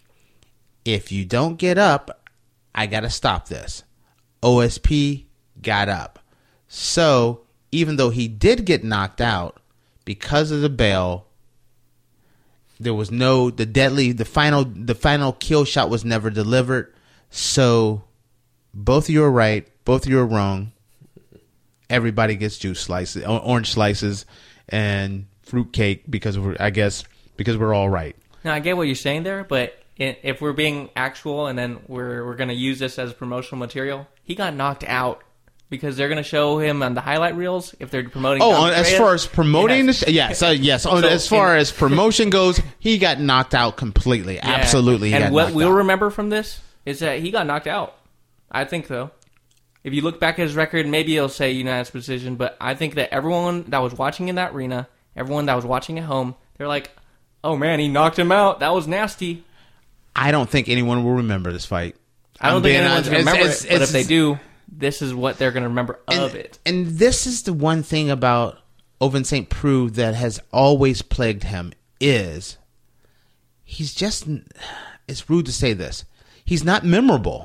Speaker 2: if you don't get up, I got to stop this. OSP got up. So even though he did get knocked out, because of the bell, there was the final kill shot was never delivered. So both of you are right, both of you are wrong. Everybody gets juice slices, orange slices, and fruit cake because we're all right.
Speaker 4: Now, I get what you're saying there, but if we're being actual and then we're going to use this as promotional material, he got knocked out because they're going to show him on the highlight reels if they're promoting.
Speaker 2: As far as promoting, yes. As far as promotion goes, he got knocked out completely. Yeah. Absolutely.
Speaker 4: And what we'll remember from this is that he got knocked out. I think so. If you look back at his record, maybe he'll say unanimous decision, but I think that everyone that was watching in that arena, everyone that was watching at home, they're like, oh man, he knocked him out. That was nasty.
Speaker 2: I don't think anyone will remember this fight.
Speaker 4: I don't think anyone's going to remember it, but if they do, this is what they're going to remember of it.
Speaker 2: And this is the one thing about Ovince St. Preux that has always plagued him is he's just, it's rude to say this, he's not memorable.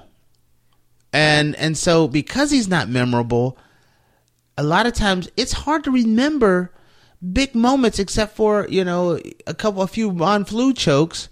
Speaker 2: And so because he's not memorable, a lot of times it's hard to remember big moments except for, a few Von Flue chokes.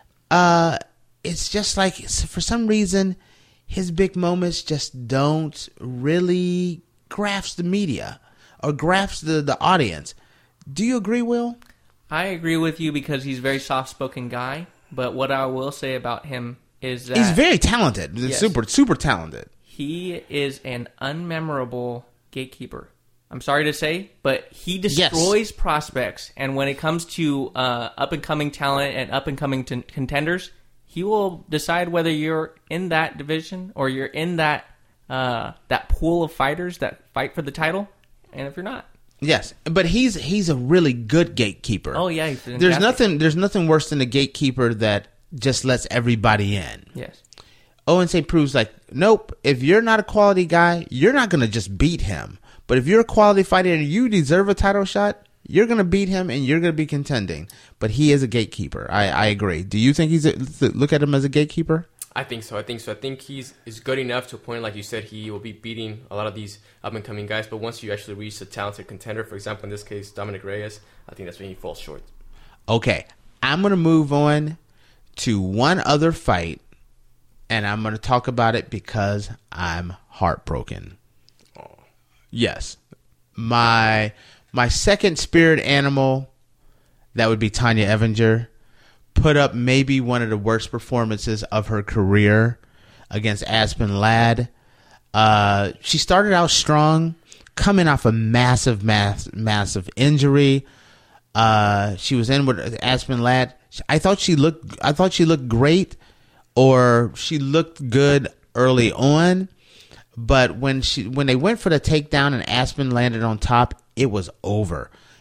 Speaker 2: It's just like, for some reason, his big moments just don't really grasp the media or grasp the audience. Do you agree, Will?
Speaker 4: I agree with you because he's a very soft-spoken guy. But what I will say about him is that
Speaker 2: he's very talented.
Speaker 4: Yes,
Speaker 2: super talented.
Speaker 4: He is an unmemorable gatekeeper. I'm sorry to say, but he destroys prospects. And when it comes to up-and-coming talent and up-and-coming contenders, he will decide whether you're in that division or you're in that pool of fighters that fight for the title, and if you're not.
Speaker 2: Yes, but he's a really good gatekeeper.
Speaker 4: Oh yeah, he's fantastic.
Speaker 2: There's nothing worse than a gatekeeper that just lets everybody in.
Speaker 4: Yes.
Speaker 2: Ovince St. Preux's like, nope, if you're not a quality guy, you're not going to just beat him. But if you're a quality fighter and you deserve a title shot, you're going to beat him and you're going to be contending. But he is a gatekeeper. I agree. Do you think look at him as a gatekeeper?
Speaker 5: I think so. I think he's good enough to a point, like you said, he will be beating a lot of these up-and-coming guys. But once you actually reach a talented contender, for example, in this case, Dominic Reyes, I think that's when he falls short.
Speaker 2: Okay. I'm going to move on to one other fight, and I'm going to talk about it because I'm heartbroken.
Speaker 5: Oh.
Speaker 2: Yes. My second spirit animal, that would be Tanya Evinger, put up maybe one of the worst performances of her career against Aspen Ladd. She started out strong, coming off a massive injury. She was in with Aspen Ladd. I thought she looked great, or she looked good early on. But when they went for the takedown and Aspen landed on top, it was over.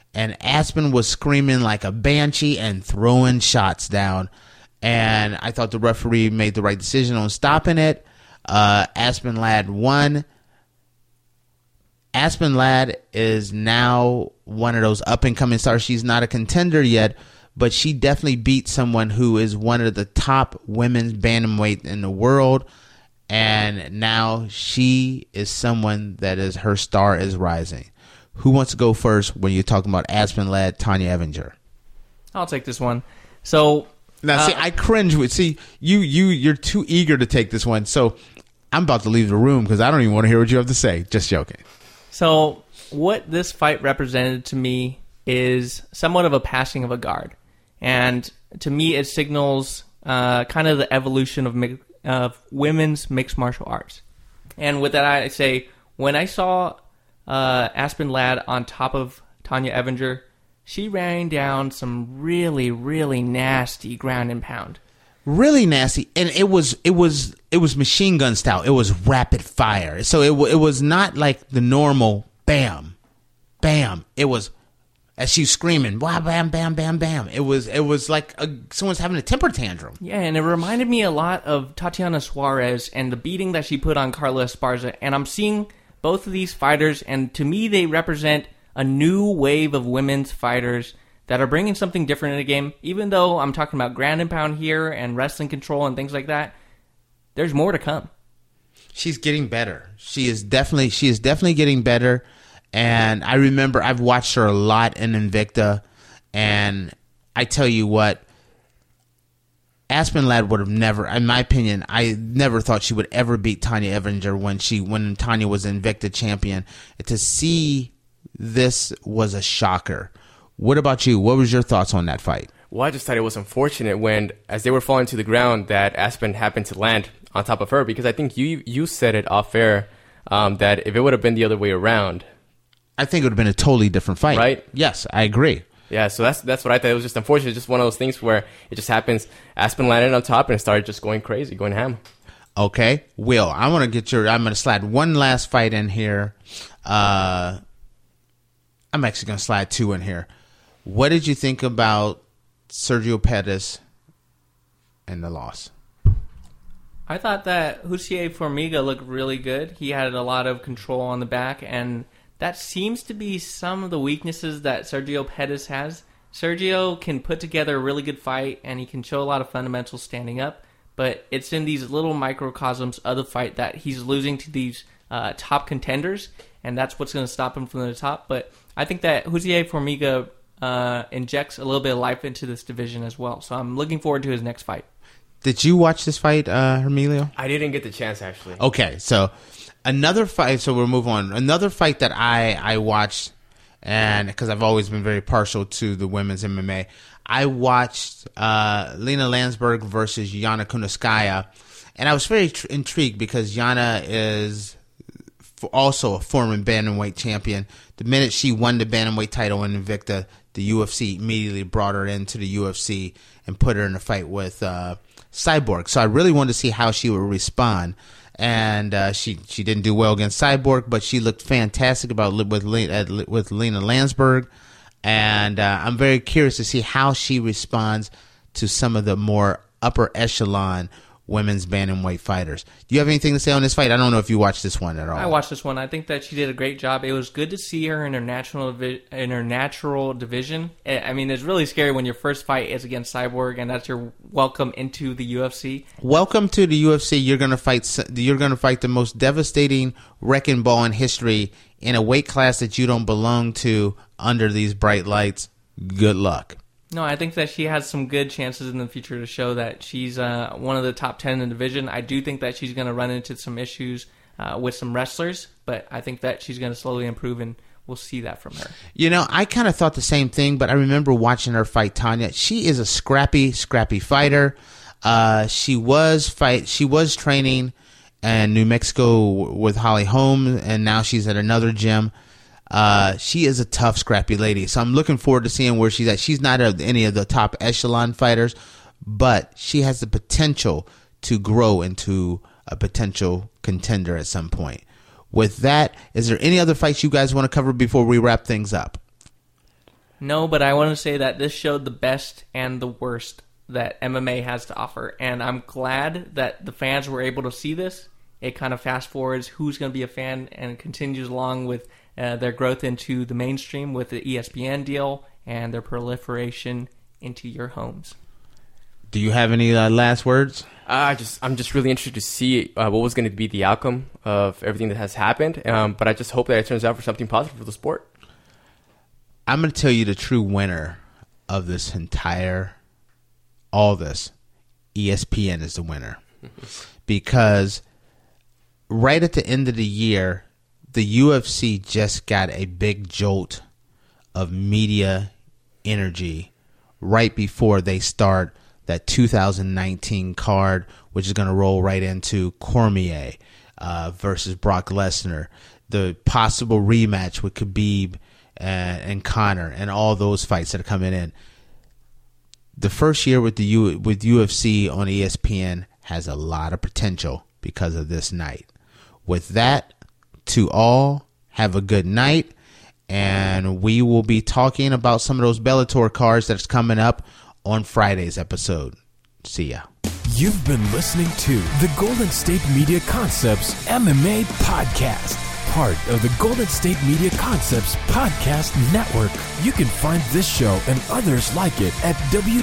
Speaker 2: and Aspen was screaming like a banshee and throwing shots down. And I thought the referee made the right decision on stopping it. Aspen Ladd won. Aspen Ladd is now one of those up-and-coming stars. She's not a contender yet, but she definitely beat someone who is one of the top women's bantamweight in the world. And now she is someone that is, her star is rising. Who wants to go first when you're talking about Aspen Ladd, Tanya Evinger?
Speaker 4: I'll take this one. So
Speaker 2: now, see, I cringe with you're too eager to take this one. So I'm about to leave the room because I don't even want to hear what you have to say. Just joking.
Speaker 4: So what this fight represented to me is somewhat of a passing of a guard, and to me, it signals kind of the evolution of women's mixed martial arts. And with that, I say, when I saw Aspen Ladd on top of Tanya Evinger, she ran down some really, really nasty ground and pound.
Speaker 2: Really nasty, and it was machine gun style. It was rapid fire. So it was not like the normal bam, bam. It was, as she was screaming, wow, bam, bam, bam, bam. It was like someone's having a temper tantrum.
Speaker 4: Yeah, and it reminded me a lot of Tatiana Suarez and the beating that she put on Carla Esparza. And I'm seeing both of these fighters, and to me, they represent a new wave of women's fighters that are bringing something different in the game. Even though I'm talking about ground and pound here and wrestling control and things like that, there's more to come.
Speaker 2: She's getting better. She is definitely getting better. And I remember I've watched her a lot in Invicta, and I tell you what, Aspen Ladd would have never, in my opinion, I never thought she would ever beat Tanya Evinger when Tanya was Invicta champion. To see this was a shocker. What about you? What was your thoughts on that fight?
Speaker 5: Well, I just thought it was unfortunate when, as they were falling to the ground, that Aspen happened to land on top of her, because I think you said it off air that if it would have been the other way around,
Speaker 2: I think it would have been a totally different fight.
Speaker 5: Right?
Speaker 2: Yes, I agree.
Speaker 5: Yeah, so that's what I thought. It was just unfortunate. Just one of those things where it just happens. Aspen landed on top and it started just going crazy, going ham.
Speaker 2: Okay, Will, I'm going to slide one last fight in here. I'm actually going to slide two in here. What did you think about Sergio Pettis and the loss?
Speaker 4: I thought that Jussier Formiga looked really good. He had a lot of control on the back, and that seems to be some of the weaknesses that Sergio Pettis has. Sergio can put together a really good fight, and he can show a lot of fundamentals standing up, but it's in these little microcosms of the fight that he's losing to these top contenders, and that's what's going to stop him from the top. But I think that Jussier Formiga injects a little bit of life into this division as well, so I'm looking forward to his next fight.
Speaker 2: Did you watch this fight, Hermelio?
Speaker 5: I didn't get the chance, actually.
Speaker 2: Okay, so another fight, so we'll move on. Another fight that I watched, and because I've always been very partial to the women's MMA, I watched Lena Landsberg versus Yana Kunitskaya, and I was very intrigued because Yana is also a former bantamweight champion. The minute she won the bantamweight title in Invicta, the UFC immediately brought her into the UFC and put her in a fight with Cyborg. So I really wanted to see how she would respond. And she didn't do well against Cyborg, but she looked fantastic with Lena Landsberg. And I'm very curious to see how she responds to some of the more upper echelon women's bantamweight fighters. Do you have anything to say on this fight? I don't know if you watched this one at all.
Speaker 4: I watched this one. I think that she did a great job. It was good to see her in her natural division. I mean, it's really scary when your first fight is against Cyborg, and that's your welcome into the UFC.
Speaker 2: Welcome to the UFC. You're going to fight the most devastating wrecking ball in history in a weight class that you don't belong to under these bright lights. Good luck.
Speaker 4: No, I think that she has some good chances in the future to show that she's one of the top 10 in the division. I do think that she's going to run into some issues with some wrestlers, but I think that she's going to slowly improve, and we'll see that from her.
Speaker 2: You know, I kind of thought the same thing, but I remember watching her fight Tanya. She is a scrappy fighter. She was training in New Mexico with Holly Holm, and now she's at another gym. She is a tough, scrappy lady. So I'm looking forward to seeing where she's at. She's not any of the top echelon fighters, but she has the potential to grow into a potential contender at some point. With that, is there any other fights you guys want to cover before we wrap things up?
Speaker 4: No, but I want to say that this showed the best and the worst that MMA has to offer. And I'm glad that the fans were able to see this. It kind of fast forwards who's going to be a fan and continues along with their growth into the mainstream with the ESPN deal and their proliferation into your homes.
Speaker 2: Do you have any last words?
Speaker 5: I'm just really interested to see what was going to be the outcome of everything that has happened. But I just hope that it turns out for something positive for the sport.
Speaker 2: I'm going to tell you the true winner of this all this. ESPN is the winner. Because right at the end of the year, the UFC just got a big jolt of media energy right before they start that 2019 card, which is going to roll right into Cormier versus Brock Lesnar, the possible rematch with Khabib and Conor, and all those fights that are coming in. The first year with with UFC on ESPN has a lot of potential because of this night. With that, to all, have a good night, and we will be talking about some of those Bellator cards that's coming up on Friday's episode. See ya.
Speaker 1: You've been listening to the Golden State Media Concepts MMA Podcast, part of the Golden State Media Concepts Podcast Network. You can find this show and others like it at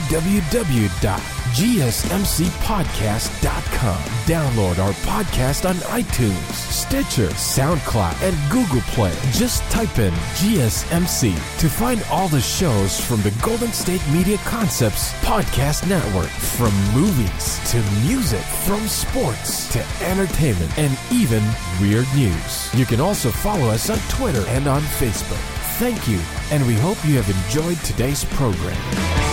Speaker 1: www.gsmcpodcast.com. Download our podcast on iTunes, Stitcher, SoundCloud, and Google Play. Just type in GSMC to find all the shows from the Golden State Media Concepts Podcast Network. From movies to music, from sports to entertainment, and even weird news. You can also follow us on Twitter and on Facebook. Thank you, and we hope you have enjoyed today's program.